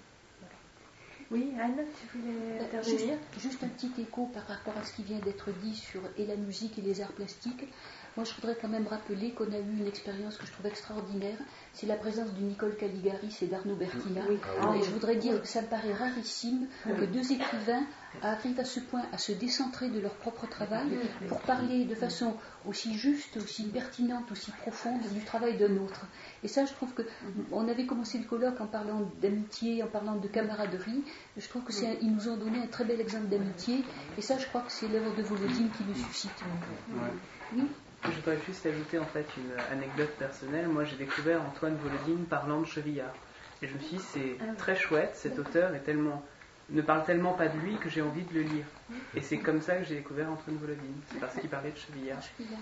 Oui, Anne, tu voulais intervenir ? Juste, juste un petit écho par rapport à ce qui vient d'être dit sur et la musique et les arts plastiques. Moi, je voudrais quand même rappeler qu'on a eu une expérience que je trouve extraordinaire. C'est la présence de Nicole Caligaris et d'Arnaud Bertina. Oui. Ah, et je voudrais dire que ça me paraît rarissime que deux écrivains arrivent à ce point à se décentrer de leur propre travail pour parler de façon aussi juste, aussi pertinente, aussi profonde du travail d'un autre. Et ça, je trouve que on avait commencé le colloque en parlant d'amitié, en parlant de camaraderie. Je trouve que c'est, ils nous ont donné un très bel exemple d'amitié. Et ça, je crois que c'est l'œuvre de Volodine qui le suscite. Oui. Je voudrais juste ajouter en fait une anecdote personnelle. Moi, j'ai découvert Antoine Volodine parlant de Chevillard. Et je me suis dit, c'est très chouette, cet auteur est tellement, ne parle tellement pas de lui que j'ai envie de le lire. Et c'est comme ça que j'ai découvert Antoine Volodine. C'est parce qu'il parlait de Chevillard.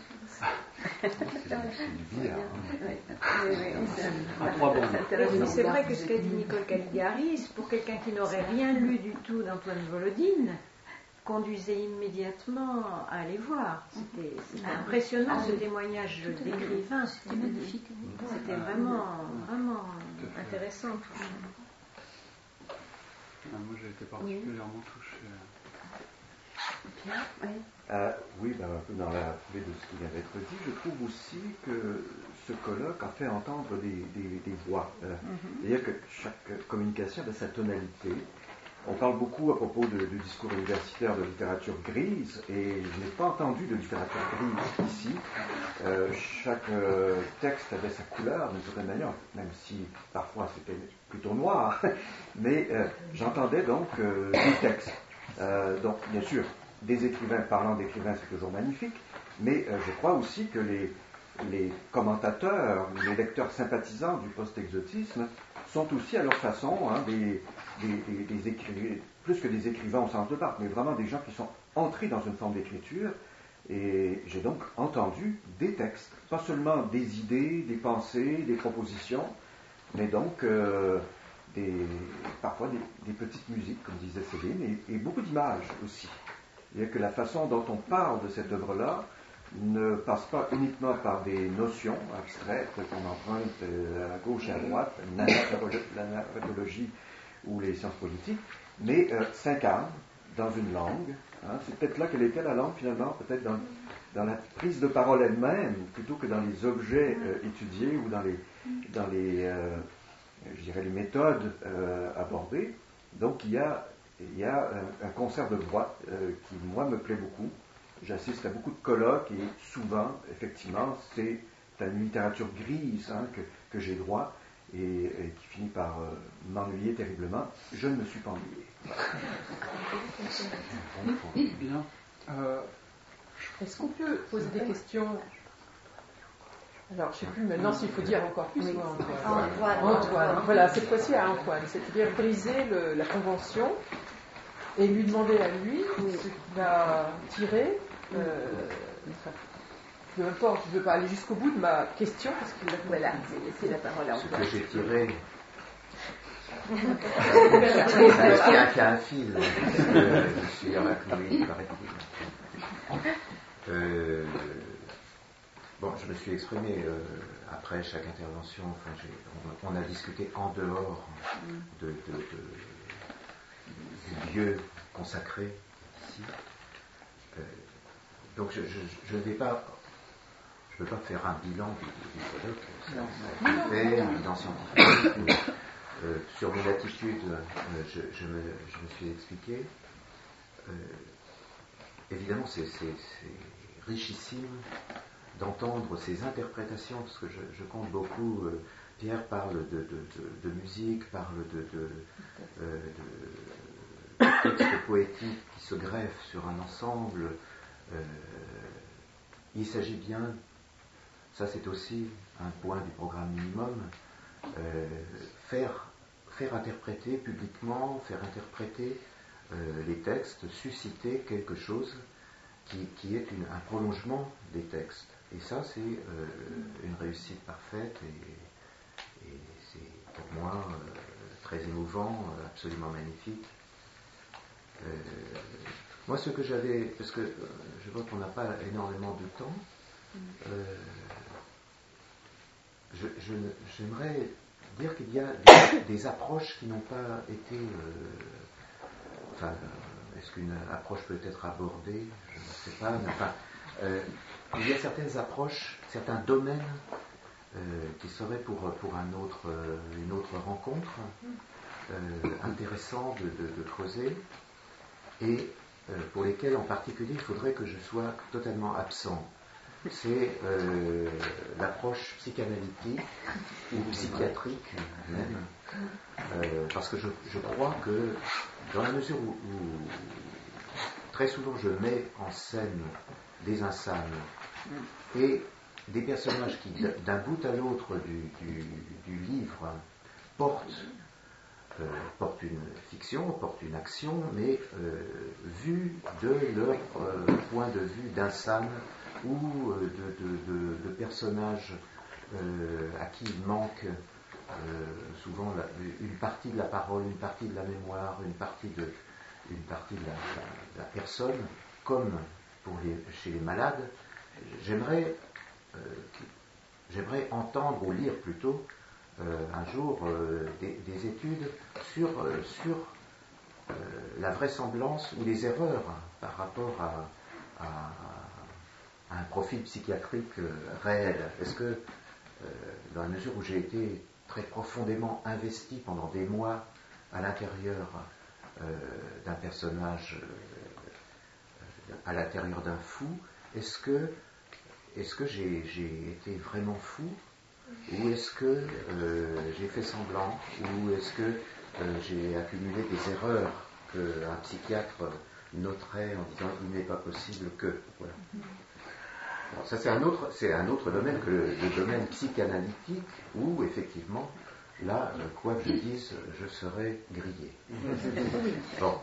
C'est vrai que ce qu'a dit Nicole Caligaris, pour quelqu'un qui n'aurait rien lu du tout d'Antoine Volodine, conduisait immédiatement à aller voir. C'était, c'était impressionnant ce témoignage d'écrivain. C'était magnifique. C'était vraiment, vraiment intéressant. Ah, moi j'ai été particulièrement touché. Oui, euh, oui ben, un peu dans la foulée de ce qui vient d'être dit, je trouve aussi que ce colloque a fait entendre des, des, des voix. Euh, mm-hmm. C'est-à-dire que chaque communication a sa tonalité. On parle beaucoup à propos de, de discours universitaire de littérature grise, et je n'ai pas entendu de littérature grise ici. Euh, chaque euh, texte avait sa couleur d'une certaine manière, même si parfois c'était plutôt noir, mais euh, j'entendais donc euh, des textes. Euh, donc bien sûr, des écrivains parlant d'écrivains, c'est toujours magnifique, mais euh, je crois aussi que les, les commentateurs, les lecteurs sympathisants du post-exotisme sont aussi à leur façon hein, des, des, des, des écrivains, plus que des écrivains au sens de Barthes, mais vraiment des gens qui sont entrés dans une forme d'écriture. Et j'ai donc entendu des textes, pas seulement des idées, des pensées, des propositions, mais donc euh, des, parfois des, des petites musiques, comme disait Céline, et, et beaucoup d'images aussi. C'est-à-dire que la façon dont on parle de cette œuvre-là ne passe pas uniquement par des notions abstraites qu'on emprunte à gauche et à droite, la narratologie ou les sciences politiques, mais euh, s'incarne dans une langue. Hein. C'est peut-être là qu'elle était la langue finalement, peut-être dans, dans la prise de parole elle-même, plutôt que dans les objets euh, étudiés ou dans les, dans les, euh, je dirais, les méthodes euh, abordées. Donc il y a, il y a un, un concert de voix euh, qui, moi, me plaît beaucoup. J'assiste à beaucoup de colloques et souvent, effectivement, c'est à une littérature grise hein, que, que j'ai droit et, et qui finit par euh, m'ennuyer terriblement. Je ne me suis pas ennuyé. Bien. Euh, Est-ce qu'on peut poser des questions? Alors, je ne sais plus maintenant s'il faut dire encore plus. Oui. Antoine. Antoine. Antoine. Voilà, cette fois-ci à Antoine. C'est-à-dire briser le, la convention et lui demander à lui ce qu'il a tiré. Euh, enfin, peu importe, je ne veux pas aller jusqu'au bout de ma question parce qu'il a voilà, c'est la parole à Antoine. Ce que j'ai tiré. Parce qu'il y a qu'un fil. Euh, je suis arachnoïde, paraît-il. Euh, bon, je me suis exprimé euh, après chaque intervention. Enfin, j'ai, on, on a discuté en dehors de, de, de, du lieu consacré ici. Euh, donc, je, je, je ne vais pas. Je ne peux pas faire un bilan du, du colloque. Ça, fait un bilan scientifique. Euh, sur mon attitude, euh, je, je, me, je me suis expliqué. Euh, évidemment, c'est, c'est, c'est richissime d'entendre ces interprétations, parce que je, je compte beaucoup. Euh, Pierre parle de, de, de, de musique, parle de, de, euh, de, de textes poétiques qui se greffent sur un ensemble. Euh, il s'agit bien, ça c'est aussi un point du programme minimum, euh, faire faire interpréter publiquement, faire interpréter euh, les textes, susciter quelque chose qui, qui est une, un prolongement des textes. Et ça, c'est euh, une réussite parfaite et, et c'est pour moi euh, très émouvant, euh, absolument magnifique. Euh, moi, ce que j'avais, parce que euh, je vois qu'on n'a pas énormément de temps, euh, je, je, j'aimerais dire qu'il y a des, des approches qui n'ont pas été. Euh, enfin, est-ce qu'une approche peut être abordée? Je ne sais pas. Mais enfin, euh, il y a certaines approches, certains domaines euh, qui seraient pour, pour un autre, euh, une autre rencontre euh, intéressants de, de, de creuser et euh, pour lesquels en particulier il faudrait que je sois totalement absent. C'est euh, l'approche psychanalytique ou psychiatrique même, euh, parce que je, je crois que dans la mesure où, où très souvent je mets en scène des insanes et des personnages qui d'un bout à l'autre du, du, du livre portent, euh, portent une fiction, portent une action, mais euh, vue de leur euh, point de vue d'insane ou de, de, de, de personnages euh, à qui il manque euh, souvent la, une partie de la parole, une partie de la mémoire, une partie de, une partie de la, la, la personne, comme pour les, chez les malades. J'aimerais, euh, j'aimerais entendre ou lire plutôt euh, un jour euh, des, des études sur, euh, sur euh, la vraisemblance ou les erreurs par rapport à, à un profil psychiatrique euh, réel. Est-ce que, euh, dans la mesure où j'ai été très profondément investi pendant des mois à l'intérieur euh, d'un personnage, euh, à l'intérieur d'un fou, est-ce que, est-ce que j'ai, j'ai été vraiment fou, ou est-ce que euh, j'ai fait semblant, ou est-ce que euh, j'ai accumulé des erreurs qu'un psychiatre noterait en disant il n'est pas possible que. Voilà. Alors ça c'est un autre, c'est un autre domaine que le, le domaine psychanalytique où effectivement là quoi que je dise je serai grillé. Bon.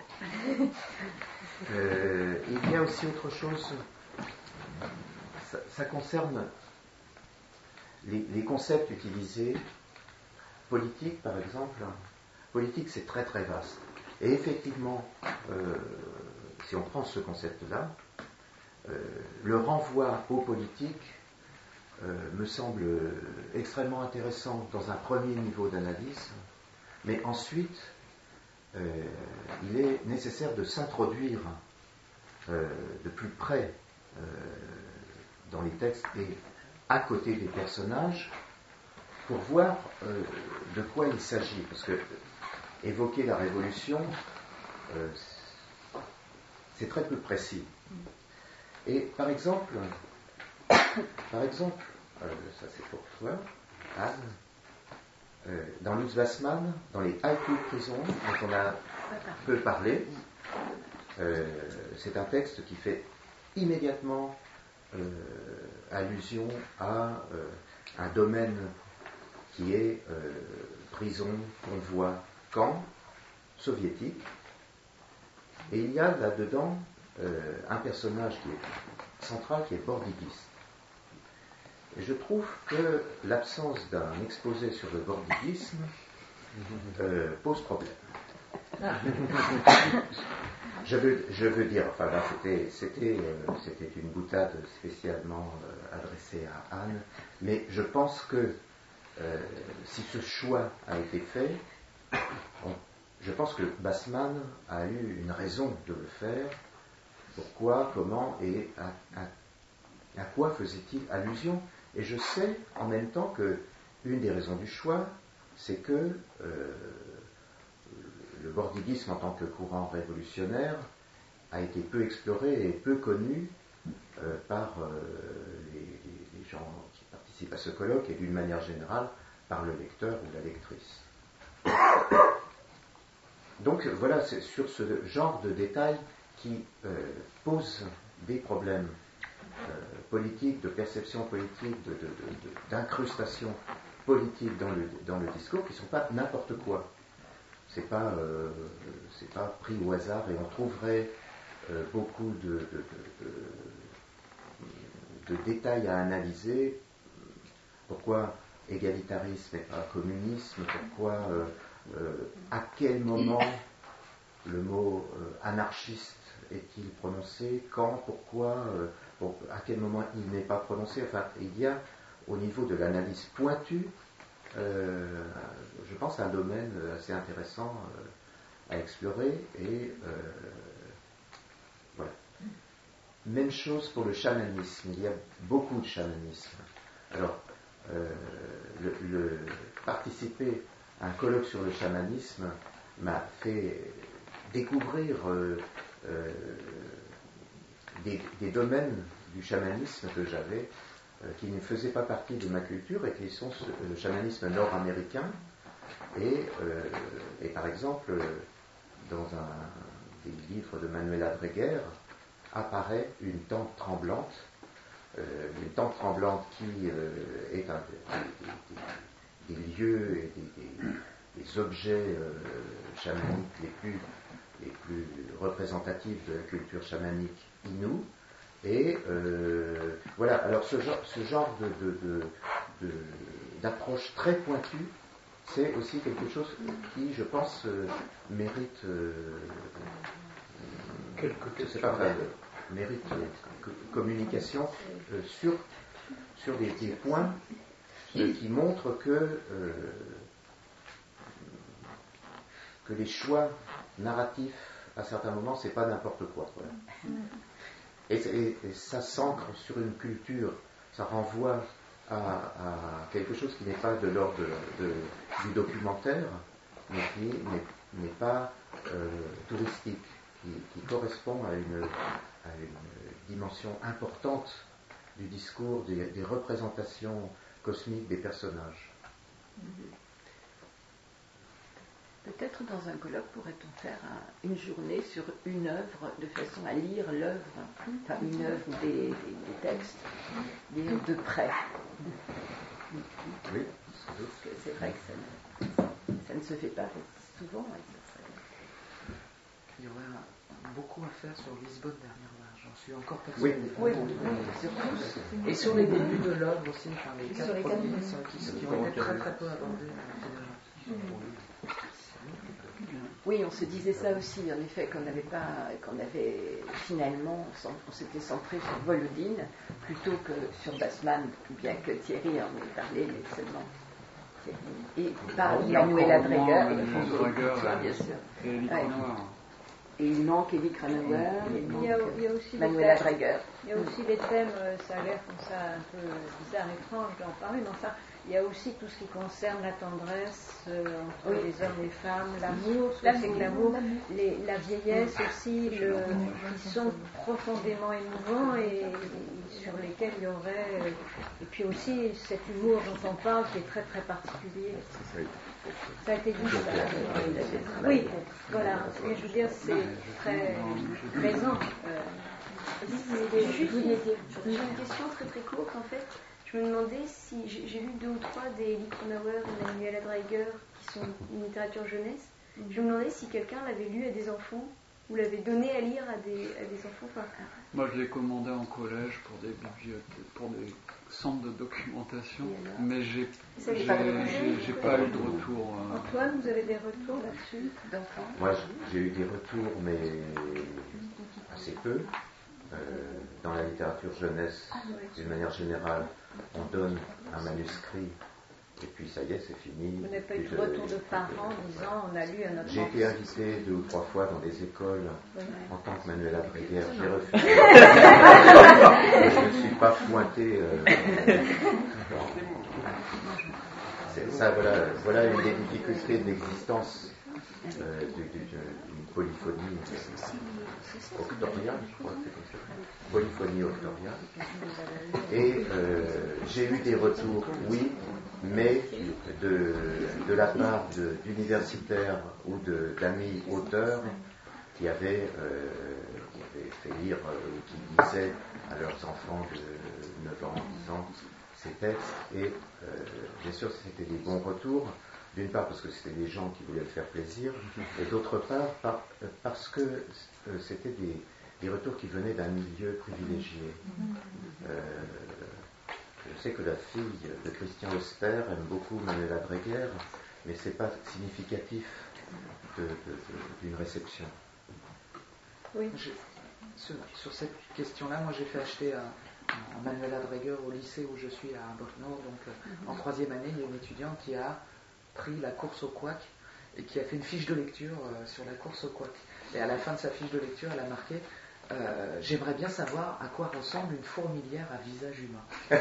Euh, il y a aussi autre chose. Ça, ça concerne les, les concepts utilisés. Politique par exemple. Politique c'est très très vaste. Et effectivement, euh, si on prend ce concept-là. Euh, le renvoi aux politiques euh, me semble extrêmement intéressant dans un premier niveau d'analyse, mais ensuite euh, il est nécessaire de s'introduire euh, de plus près euh, dans les textes et à côté des personnages pour voir euh, de quoi il s'agit. Parce que évoquer la révolution, euh, c'est très peu précis. Et par exemple, par exemple, euh, ça c'est pour toi, Anne, euh, dans Lutz Wassmann, dans les haïkus de prison, dont on a peu parlé, euh, c'est un texte qui fait immédiatement euh, allusion à euh, un domaine qui est euh, prison, convoi, camp soviétique. Et il y a là-dedans euh, un personnage qui est central, qui est bordiguiste. Et je trouve que l'absence d'un exposé sur le bordiguisme euh, pose problème. je, veux, je veux dire, enfin là c'était, c'était, euh, c'était une boutade spécialement euh, adressée à Anne, mais je pense que euh, si ce choix a été fait, on, je pense que Wassmann a eu une raison de le faire. Pourquoi, comment et à, à, à quoi faisait-il allusion? Et je sais en même temps que une des raisons du choix, c'est que euh, le bordiguisme en tant que courant révolutionnaire a été peu exploré et peu connu euh, par euh, les, les gens qui participent à ce colloque et d'une manière générale par le lecteur ou la lectrice. Donc voilà, c'est sur ce genre de détails qui euh, pose des problèmes euh, politiques, de perception politique, de, de, de, d'incrustation politique dans le, dans le discours, qui ne sont pas n'importe quoi. C'est pas, euh, c'est pas pris au hasard, et on trouverait euh, beaucoup de, de, de, de, de détails à analyser. Pourquoi égalitarisme et pas communisme? Pourquoi euh, euh, à quel moment le mot euh, anarchiste est-il prononcé? Quand? Pourquoi? euh, pour, À quel moment il n'est pas prononcé? Enfin, il y a au niveau de l'analyse pointue, euh, je pense, un domaine assez intéressant euh, à explorer. Et euh, voilà. Même chose pour le chamanisme. Il y a beaucoup de chamanisme. Alors, euh, le, le participer à un colloque sur le chamanisme m'a fait découvrir euh, euh, des, des domaines du chamanisme que j'avais, euh, qui ne faisaient pas partie de ma culture et qui sont le chamanisme nord-américain. Et, euh, et par exemple, dans un des livres de Manuela Dreger, apparaît une tente tremblante, euh, une tente tremblante qui euh, est un des, des, des lieux et des, des, des objets euh, chamaniques les plus, les plus représentatifs de la culture chamanique inoue. Et euh, voilà, alors ce genre, ce genre de, de, de, de, d'approche très pointue, c'est aussi quelque chose qui, je pense, euh, mérite euh, quelques questions. Pas vrai, mérite euh, communication euh, sur, sur des, des points euh, qui montrent que, euh, que les choix narratifs, à certains moments, c'est pas n'importe quoi. Voilà. Et, et, et ça s'ancre sur une culture, ça renvoie à, à quelque chose qui n'est pas de l'ordre de, de, du documentaire, mais qui n'est, n'est pas euh, touristique, qui, qui correspond à une, à une dimension importante du discours, des, des représentations cosmiques des personnages. Peut-être dans un colloque pourrait-on faire un, une journée sur une œuvre de façon à lire l'œuvre, enfin une œuvre ou des, des, des textes, lire de près. Oui. Parce que c'est vrai que ça ne, ça ne se fait pas souvent. Il y aurait beaucoup à faire sur Lisbonne dernièrement, j'en suis encore persuadé. Oui, oui, oui. Et sur les débuts de l'œuvre aussi, enfin les quatre premiers qui, qui ont été très très peu abordés. Oui, on se disait ça aussi, en effet, qu'on n'avait pas, qu'on avait finalement, on s'était centré sur Volodine plutôt que sur Wassmann, bien que Thierry en ait parlé, mais seulement Thierry. Et par Manuela Dreger, bien sûr. Et Elie Kranauer. Et il manque Elie Kranauer, il manque Manuela Dreger. Il y a aussi les thèmes, ça a l'air comme ça un peu bizarre, étrange d'en parler, mais enfin, il y a aussi tout ce qui concerne la tendresse euh, entre oui. les hommes et les femmes, l'amour, ce que c'est que l'amour, les, la vieillesse aussi, le, qui sont profondément émouvants et, et sur lesquels il y aurait, euh, et puis aussi cet humour dont on parle qui est très très particulier. Ça a été dit. Ça. Oui, voilà. Et je veux dire, c'est très présent. Euh, Juste une, j'ai une question très très courte en fait. Je me demandais si j'ai, j'ai lu deux ou trois des Lee Kronauer et Manuela Dreieger qui sont une littérature jeunesse. Mm-hmm. Je me demandais si quelqu'un l'avait lu à des enfants ou l'avait donné à lire à des, à des enfants. Enfin, moi je l'ai commandé en collège pour des bibliothèques, pour des centres de documentation, mais j'ai, j'ai, j'ai, j'ai, j'ai pas eu de retour. Euh... Antoine, vous avez des retours là-dessus d'enfants? Moi j'ai eu des retours, mais assez peu. Euh, dans la littérature jeunesse, d'une manière générale, on donne un manuscrit et puis ça y est, c'est fini. Vous n'avez pas eu de retour de parents disant on a lu un autre. J'ai été invité deux ou trois fois dans des écoles oui. en tant que Manuela Dreieger. J'ai refusé. Je ne suis pas pointé. Euh, c'est, ça, voilà, voilà une des difficultés de l'existence euh, d'une polyphonie octoriale, je crois que c'est comme ça. Polyphonie octoriale. Et euh, j'ai eu des retours, oui, mais de, de la part de, d'universitaires ou de, d'amis auteurs qui avaient, euh, qui avaient fait lire euh, ou qui lisaient à leurs enfants de neuf ans, dix ans ces textes. Et euh, bien sûr, c'était des bons retours. D'une part parce que c'était des gens qui voulaient le faire plaisir, et d'autre part par, parce que euh, c'était des, des retours qui venaient d'un milieu privilégié. Euh, je sais que la fille de Christian Auster aime beaucoup Manuela Dreieger, mais c'est pas significatif de, de, de, d'une réception. Oui. Je, sur, sur cette question-là, moi j'ai fait acheter un, un Manuela Dreieger au lycée où je suis à Brno, donc mm-hmm. en troisième année, il y a une étudiante qui a pris la course au couac et qui a fait une fiche de lecture euh, sur la course au couac. Et à la fin de sa fiche de lecture, elle a marqué euh, j'aimerais bien savoir à quoi ressemble une fourmilière à visage humain.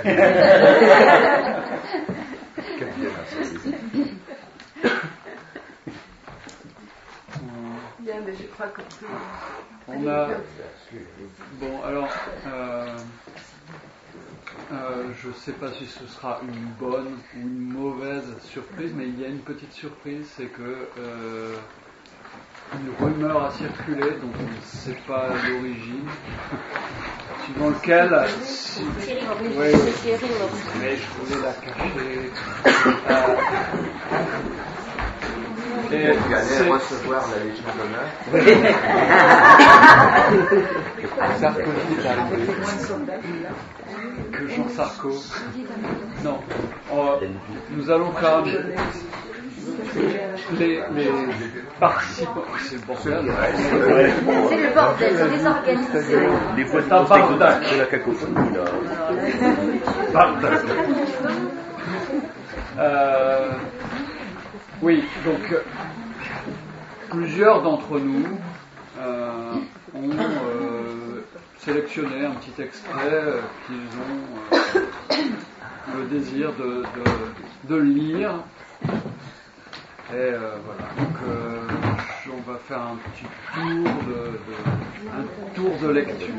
Bien, mais je crois que on a bon alors euh... Euh, je ne sais pas si ce sera une bonne ou une mauvaise surprise, mais il y a une petite surprise, c'est que euh, une rumeur a circulé, dont on ne sait pas l'origine, suivant lequel, si, oui, mais je voulais la cacher. Euh, Et tu allais recevoir la Légion d'honneur. Sarkozy est arrivé. Que Jean Sarko. Non. On, nous allons faire les, les participants. C'est le bordel. C'est le bordel, c'est désorganisé. Les voix de Bardac de la cacophonie là. Bardac. Euh, oui, donc plusieurs d'entre nous euh, ont euh, sélectionné un petit extrait euh, qu'ils ont euh, le désir de, de, de lire. Et euh, voilà, donc euh, on va faire un petit tour de, de, un tour de lecture.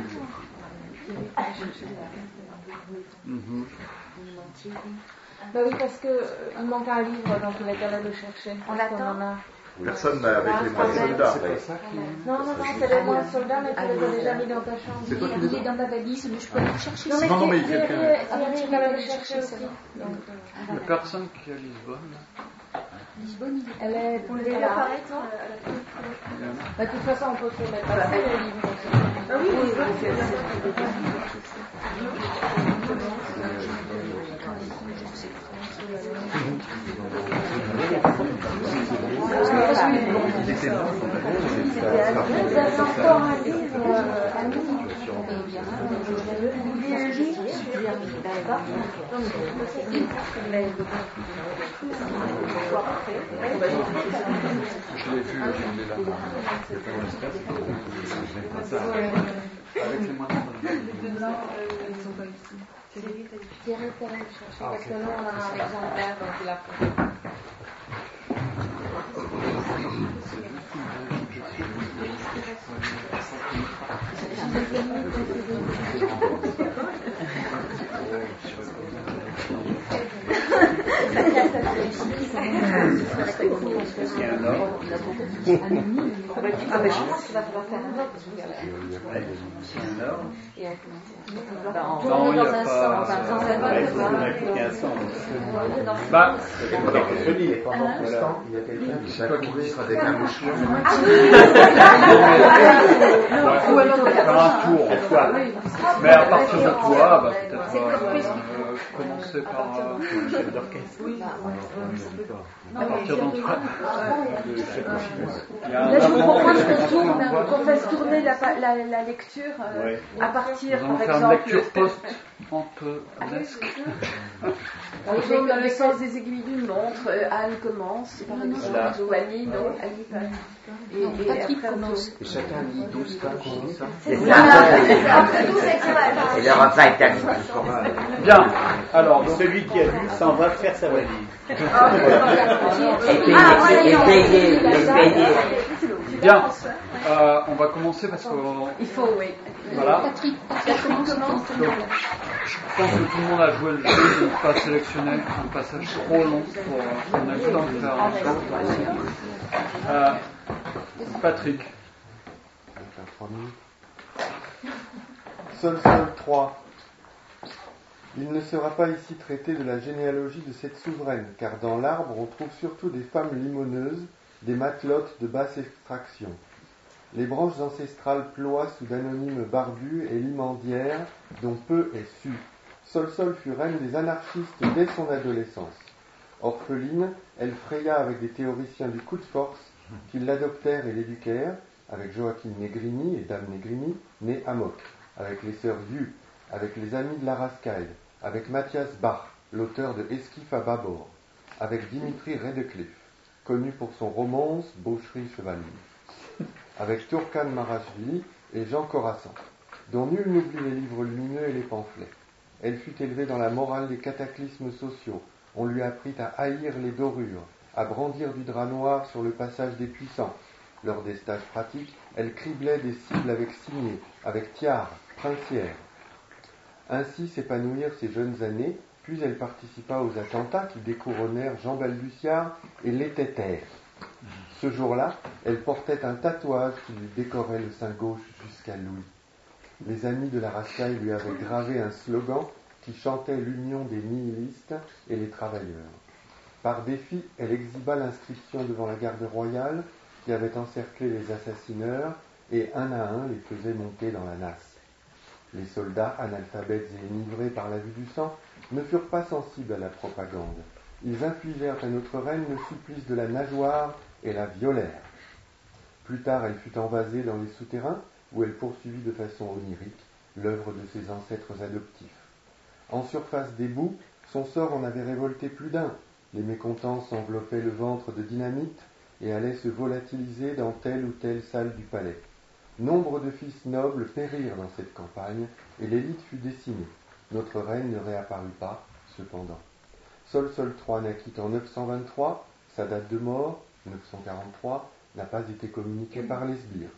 Mm-hmm. Bah oui, parce qu'il euh, manque un livre dans tous les cas là de chercher. On l'attend. Personne n'a avec les moyens soldats. Non, non, non, c'est les moyens soldats, mais tu les as déjà mis dans ta chambre. C'est toi qui les as dans ma valise, mais je peux aller chercher. Non, mais, non, non, mais il y a quelqu'un qui va le chercher aussi. Il n'y a personne qui est à Lisbonne. Lisbonne, elle est pour les apparaître, non? De toute façon, on peut se mettre à le livre. Ah oui, oui, encore un livre à nous. Je l'ai vu, je l'ai là. Avec les moyens. Les deux blancs, ils sont pas ici. Thierry peut aller chercher, parce que nous on a un exemplaire, donc il a fait. Il y a un ordre. Ah, mais je pense qu'il va falloir faire un ordre. Il y a un ordre. Non, il n'y a pas. Il faut appliquer un sens. Bah, je dis, pendant tout ce temps, il y a quelqu'un qui va courir avec un mouchoir. Ou alors faire un tour. Mais à partir de toi, bah, peut-être euh, commencer par euh, chef d'orchestre. À partir d'Antoine. Là, je vous propose qu'on tourne, qu'on fasse tourner la, la, la lecture euh, ouais. à partir, Nous allons par faire exemple. une lecture post-antonesque. Avec dans le sens des aiguilles d'une montre, euh, Anne commence, par exemple, Voilà. Giovanni, non, Annie passe. Et, Non, et Patrick après, commence. Et chacun lit douze pages, c'est ça? C'est ça. Et le repas est à midi. Bien. Alors, donc, celui qui a lu s'en va faire sa valise. Et payer, et payer, et payer. Bien. Euh, on va commencer parce que. Il faut, oui. Voilà. Patrick, Patrick commence. Donc, je pense que tout le monde a joué le jeu de ne pas sélectionner un passage trop long pour qu'on ait le temps de faire un show. Euh, Patrick. Sol, sol, trois. Il ne sera pas ici traité de la généalogie de cette souveraine, car dans l'arbre on trouve surtout des femmes limoneuses, des matelotes de basse extraction. Les branches ancestrales ploient sous d'anonymes barbus et limandières dont peu est su. Sol Sol fut reine des anarchistes dès son adolescence. Orpheline, elle fraya avec des théoriciens du coup de force qui l'adoptèrent et l'éduquèrent, avec Joachim Negrini et Dame Negrini, née Amok, avec les sœurs Yu, avec les amis de la Rascaille, avec Matthias Bach, l'auteur de Esquif à bâbord, avec Dimitri Redecliffe, connu pour son romance Boucherie Chevalier, avec Turkan Marashvili et Jean Corassan, dont nul n'oublie les livres lumineux et les pamphlets. Elle fut élevée dans la morale des cataclysmes sociaux. On lui apprit à haïr les dorures, à brandir du drap noir sur le passage des puissants. Lors des stages pratiques, elle criblait des cibles avec signet, avec tiare, princière. Ainsi s'épanouirent ses jeunes années, puis elle participa aux attentats qui découronnèrent Jean Balbuciard et l'étêtèrent. Ce jour-là, elle portait un tatouage qui lui décorait le sein gauche jusqu'à l'ouïe. Les amis de la Rascaille lui avaient gravé un slogan qui chantait l'union des nihilistes et les travailleurs. Par défi, elle exhiba l'inscription devant la garde royale qui avait encerclé les assassineurs et un à un les faisait monter dans la nasse. Les soldats, analphabètes et enivrés par la vue du sang, ne furent pas sensibles à la propagande. Ils infligèrent à notre reine le supplice de la nageoire et la violèrent. Plus tard, elle fut envasée dans les souterrains, où elle poursuivit de façon onirique l'œuvre de ses ancêtres adoptifs. En surface des boues, son sort en avait révolté plus d'un. Les mécontents s'enveloppaient le ventre de dynamite et allaient se volatiliser dans telle ou telle salle du palais. Nombre de fils nobles périrent dans cette campagne, et l'élite fut décimée. Notre reine ne réapparut pas, cependant. Sol Sol trois naquit en neuf cent vingt-trois, sa date de mort, neuf cent quarante-trois, n'a pas été communiquée par les sbires.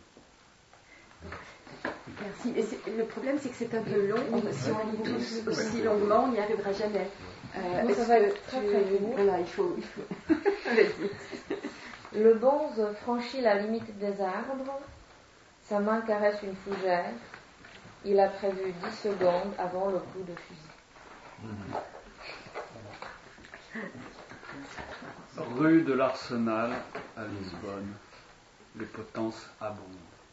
Merci. Et le problème, c'est que c'est un peu long. Si on lit tous aussi longuement, on n'y arrivera jamais. Euh, Moi, ça va être très très court. Voilà, il faut. Il faut... Vas-y. Le bonze franchit la limite des arbres. Sa main caresse une fougère. Il a prévu dix secondes avant le coup de fusil. Rue de l'Arsenal à Lisbonne, les potences abondent.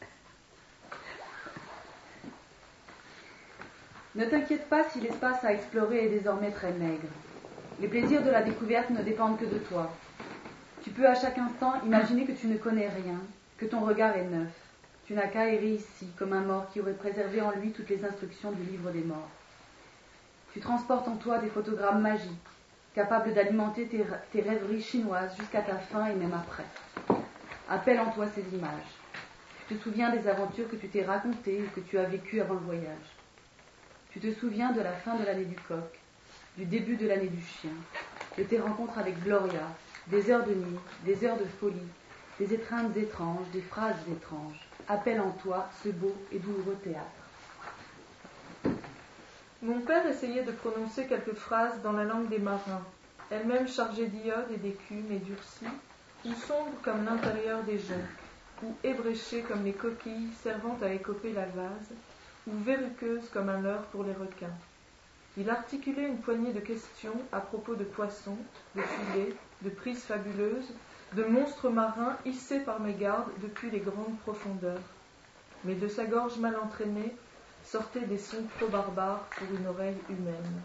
Ne t'inquiète pas si l'espace à explorer est désormais très maigre. Les plaisirs de la découverte ne dépendent que de toi. Tu peux à chaque instant imaginer que tu ne connais rien, que ton regard est neuf. Tu n'as qu'à errer ici, comme un mort qui aurait préservé en lui toutes les instructions du livre des morts. Tu transportes en toi des photogrammes magiques, capables d'alimenter tes, tes rêveries chinoises jusqu'à ta fin et même après. Appelle en toi ces images. Tu te souviens des aventures que tu t'es racontées ou que tu as vécues avant le voyage. Tu Tu te souviens de la fin de l'année du coq, du début de l'année du chien, de tes rencontres avec Gloria, des heures de nuit, des heures de folie, des étreintes étranges, des phrases étranges. Appelle en toi ce beau et douloureux théâtre. Mon père essayait de prononcer quelques phrases dans la langue des marins, elle-même chargée d'iode et d'écume et durcie, ou sombre comme l'intérieur des joncs, ou ébréchée comme les coquilles servant à écoper la vase, ou verruqueuse comme un leurre pour les requins. Il articulait une poignée de questions à propos de poissons, de filets, de prises fabuleuses, de monstres marins hissés par mégarde depuis les grandes profondeurs. Mais de sa gorge mal entraînée sortaient des sons trop barbares pour une oreille humaine.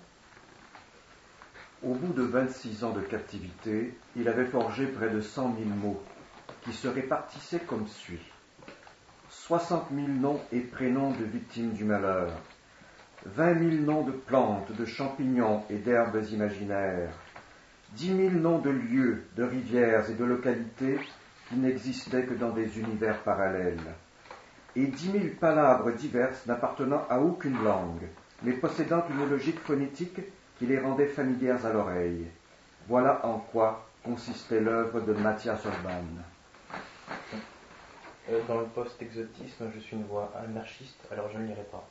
Au bout de vingt-six ans de captivité, il avait forgé près de cent mille mots, qui se répartissaient comme suit. Soixante mille noms et prénoms de victimes du malheur, vingt mille noms de plantes, de champignons et d'herbes imaginaires, dix mille noms de lieux, de rivières et de localités qui n'existaient que dans des univers parallèles, et dix mille palabres diverses n'appartenant à aucune langue, mais possédant une logique phonétique qui les rendait familières à l'oreille. Voilà en quoi consistait l'œuvre de Mathias Urban. Euh, dans le post-exotisme, je suis une voix anarchiste, alors je ne lirai pas.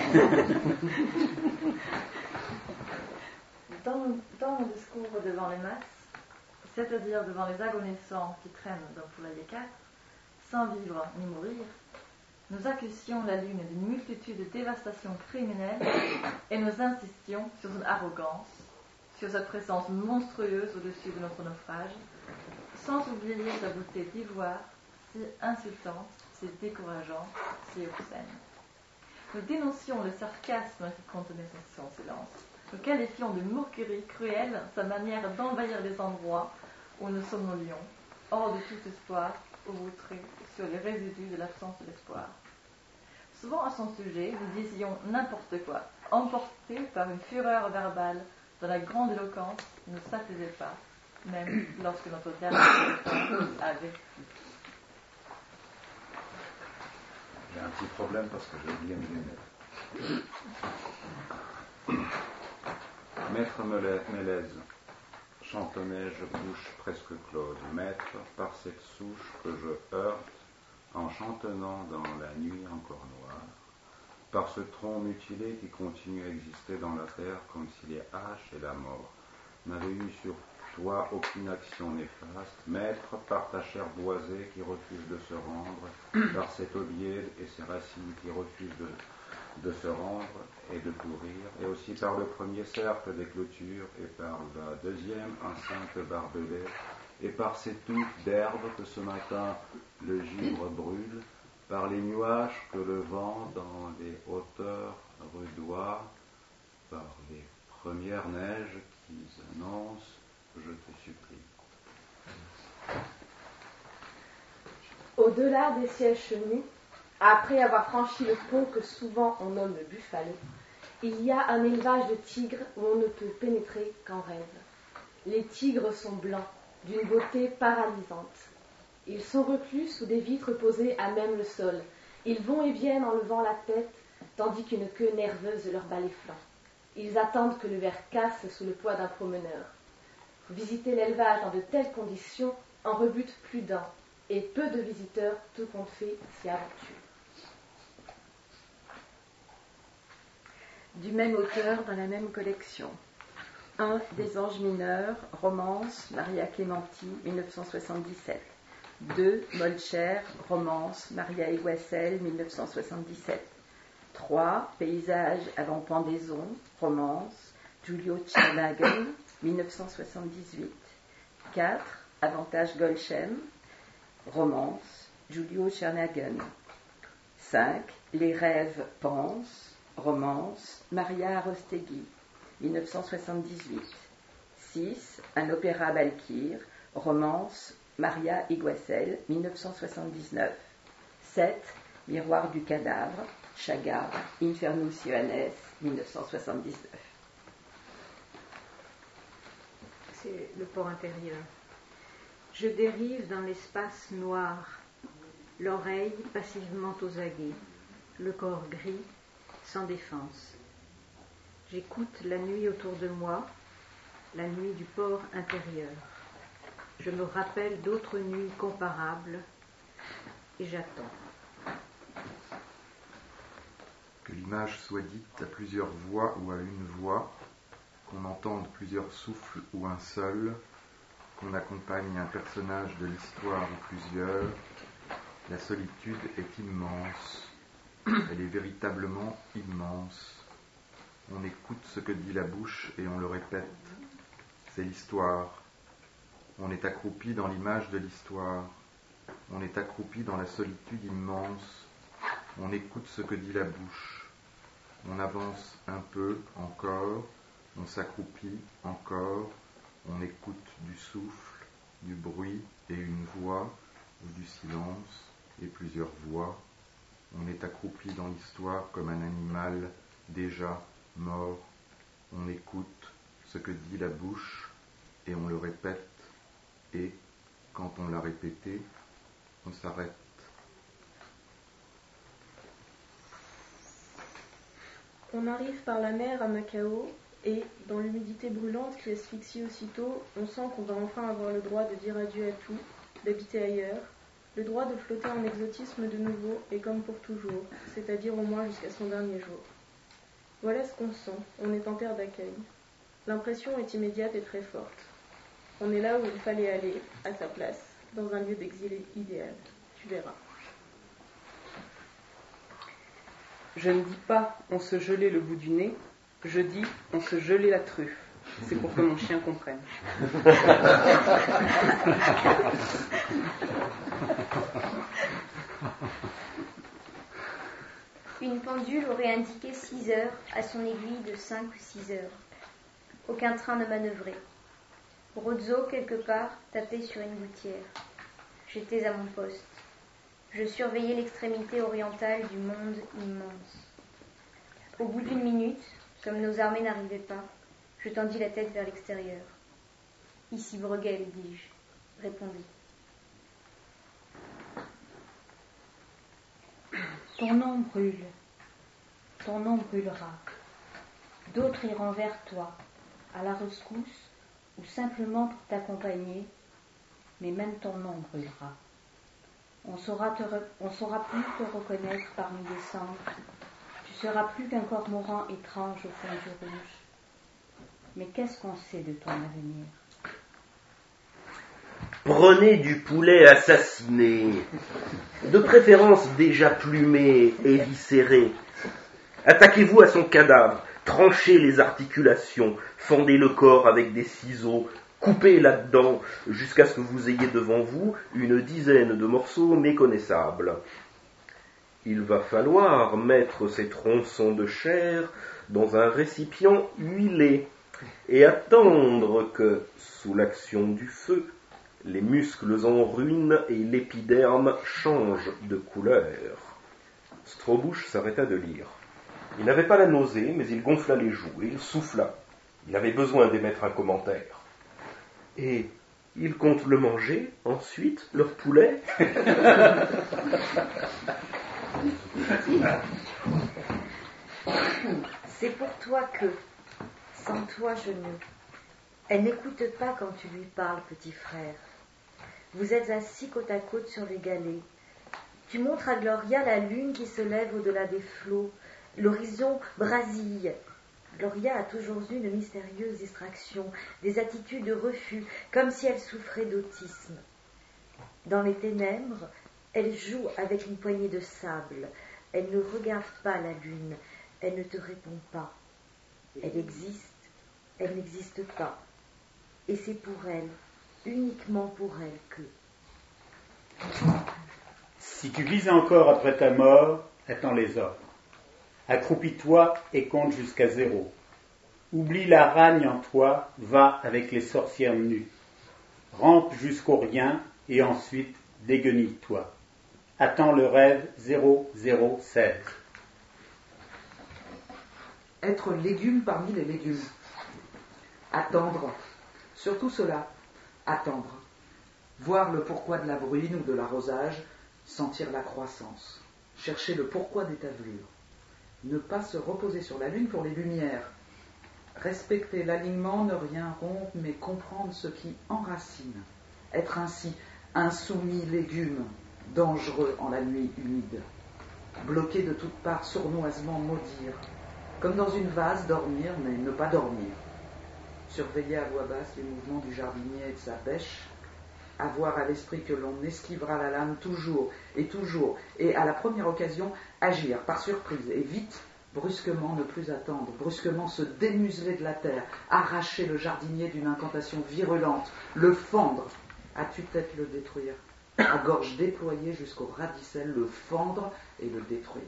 Dans, dans mon discours devant les masses, c'est-à-dire devant les agonisants qui traînent dans Poulailler quatre, sans vivre ni mourir, nous accusions la lune d'une multitude de dévastations criminelles et nous insistions sur son arrogance, sur sa présence monstrueuse au-dessus de notre naufrage, sans oublier sa beauté d'ivoire, si insultante, si décourageante, si obscène. Nous dénoncions le sarcasme qui contenait son silence. Nous qualifions de moquerie cruelle sa manière d'envahir les endroits où nous somnolions, hors de tout espoir, vautrés sur les résidus de l'absence d'espoir. Souvent à son sujet, nous disions n'importe quoi, emportés par une fureur verbale dont la grande éloquence ne nous satisfaisait pas, même lorsque notre dernier avait. J'ai un petit problème parce que j'ai oublié mes lunettes. Maître Mélèze, chantonnais-je bouche presque close, maître, par cette souche que je heurte en chantonnant dans la nuit encore noire, par ce tronc mutilé qui continue à exister dans la terre comme si les haches et la mort n'avaient eu sur toi aucune action néfaste, maître, par ta chair boisée qui refuse de se rendre, par cet aubier et ses racines qui refusent de, de se rendre et de courir, et aussi par le premier cercle des clôtures, et par la deuxième enceinte barbelée, et par ces touffes d'herbe que ce matin le givre brûle, par les nuages que le vent dans les hauteurs rudoie, par les premières neiges qui annoncent, je te supplie. Au-delà des sièges chenus, après avoir franchi le pont que souvent on nomme le Buffalo, il y a un élevage de tigres où on ne peut pénétrer qu'en rêve. Les tigres sont blancs, d'une beauté paralysante. Ils sont reclus sous des vitres posées à même le sol. Ils vont et viennent en levant la tête, tandis qu'une queue nerveuse leur bat les flancs. Ils attendent que le verre casse sous le poids d'un promeneur. Visiter l'élevage dans de telles conditions en rebute plus d'un, et peu de visiteurs, tout compte fait, s'y aventurent. Du même auteur dans la même collection. un des anges mineurs, romance, Maria Clementi, dix-neuf cent soixante-dix-sept. deux Molcher, romance, Maria Iguacel, dix-neuf cent soixante-dix-sept. trois Paysage avant pendaison, romance, Giulio Czernagen, dix-neuf cent soixante-dix-huit. quatre Avantage Golchem, romance, Giulio Czernagen. cinq Les rêves pensent, romance, Maria Arostegui, dix-neuf cent soixante-dix-huit. six Un opéra Balkir, romance, Maria Iguacel, dix-neuf cent soixante-dix-neuf. sept Miroir du cadavre, Chaga, Infernus Ioannes, dix-neuf cent soixante-dix-neuf. C'est le port intérieur. Je dérive dans l'espace noir, l'oreille passivement aux aguets, le corps gris, sans défense. J'écoute la nuit autour de moi, la nuit du port intérieur. Je me rappelle d'autres nuits comparables et j'attends. Que l'image soit dite à plusieurs voix ou à une voix, qu'on entende plusieurs souffles ou un seul, qu'on accompagne un personnage de l'histoire ou plusieurs, la solitude est immense, elle est véritablement immense. On écoute ce que dit la bouche et on le répète, c'est l'histoire. On est accroupi dans l'image de l'histoire, on est accroupi dans la solitude immense, on écoute ce que dit la bouche, on avance un peu encore, on s'accroupit encore, on écoute du souffle, du bruit et une voix, ou du silence et plusieurs voix. On est accroupi dans l'histoire comme un animal déjà mort. On écoute ce que dit la bouche et on le répète. Et, quand on l'a répété, on s'arrête. On arrive par la mer à Macao et, dans l'humidité brûlante qui asphyxie aussitôt, on sent qu'on va enfin avoir le droit de dire adieu à tout, d'habiter ailleurs, le droit de flotter en exotisme de nouveau et comme pour toujours, c'est-à-dire au moins jusqu'à son dernier jour. Voilà ce qu'on sent, on est en terre d'accueil. L'impression est immédiate et très forte. On est là où il fallait aller, à sa place, dans un lieu d'exil idéal. Tu verras. Je ne dis pas on se gelait le bout du nez, je dis on se gelait la truffe. C'est pour que mon chien comprenne. Une pendule aurait indiqué six heures à son aiguille de cinq ou six heures. Aucun train ne manœuvrait. Rozzo, quelque part, tapait sur une gouttière. J'étais à mon poste. Je surveillais l'extrémité orientale du monde immense. Au bout d'une minute, comme nos armées n'arrivaient pas, je tendis la tête vers l'extérieur. « Ici Bruegel, dis-je, répondit. Ton nom brûle, ton nom brûlera. D'autres iront vers toi, à la rescousse, ou simplement pour t'accompagner, mais même ton nom brûlera. On saura, te re... On saura plus te reconnaître parmi les cendres. Tu seras plus qu'un cormoran étrange au fond du rouge. Mais qu'est-ce qu'on sait de ton avenir ? Prenez du poulet assassiné, de préférence déjà plumé et viscéré. Attaquez-vous à son cadavre, tranchez les articulations, fendez le corps avec des ciseaux, coupez là-dedans jusqu'à ce que vous ayez devant vous une dizaine de morceaux méconnaissables. Il va falloir mettre ces tronçons de chair dans un récipient huilé et attendre que, sous l'action du feu, les muscles en ruine et l'épiderme changent de couleur. Strobouche s'arrêta de lire. Il n'avait pas la nausée, mais il gonfla les joues et il souffla. Il avait besoin d'émettre un commentaire. Et il compte le manger, ensuite, leur poulet. C'est pour toi que, sans toi je ne... Elle n'écoute pas quand tu lui parles, petit frère. Vous êtes assis côte à côte sur les galets. Tu montres à Gloria la lune qui se lève au-delà des flots. L'horizon brasille. Gloria a toujours eu de mystérieuses distractions, des attitudes de refus, comme si elle souffrait d'autisme. Dans les ténèbres, elle joue avec une poignée de sable. Elle ne regarde pas la lune. Elle ne te répond pas. Elle existe, elle n'existe pas. Et c'est pour elle, uniquement pour elle que... Si tu vis encore après ta mort, attends les ordres. Accroupis-toi et compte jusqu'à zéro. Oublie la ragne en toi, va avec les sorcières nues. Rampe jusqu'au rien et ensuite déguenille-toi. Attends le rêve zéro zéro seize. Être légume parmi les légumes. Attendre. Surtout cela. Attendre. Voir le pourquoi de la bruine ou de l'arrosage, sentir la croissance. Chercher le pourquoi des tavelures. Ne pas se reposer sur la lune pour les lumières. Respecter l'alignement, ne rien rompre, mais comprendre ce qui enracine. Être ainsi insoumis légume, dangereux en la nuit humide. Bloqué de toutes parts, sournoisement maudire. Comme dans une vase, dormir, mais ne pas dormir. Surveiller à voix basse les mouvements du jardinier et de sa bêche. Avoir à l'esprit que l'on esquivera la lame toujours et toujours, et à la première occasion, agir par surprise et vite, brusquement ne plus attendre, brusquement se démuseler de la terre, arracher le jardinier d'une incantation virulente, le fendre, à tue-tête le détruire, à gorge déployée jusqu'au radicelle, le fendre et le détruire.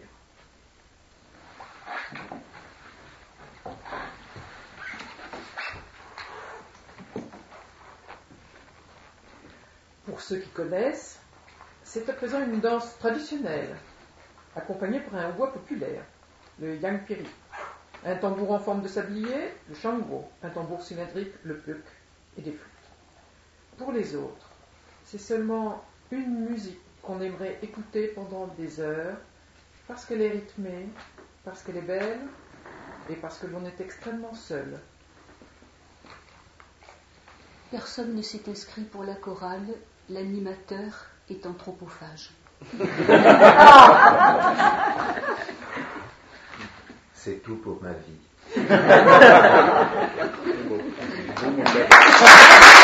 Pour ceux qui connaissent, c'est à présent une danse traditionnelle, accompagnée par un hautbois populaire, le yangpiri, un tambour en forme de sablier, le shangwo, un tambour cylindrique, le puk, et des flûtes. Pour les autres, c'est seulement une musique qu'on aimerait écouter pendant des heures, parce qu'elle est rythmée, parce qu'elle est belle, et parce que l'on est extrêmement seul. Personne ne s'est inscrit pour la chorale, l'animateur est anthropophage. C'est tout pour ma vie.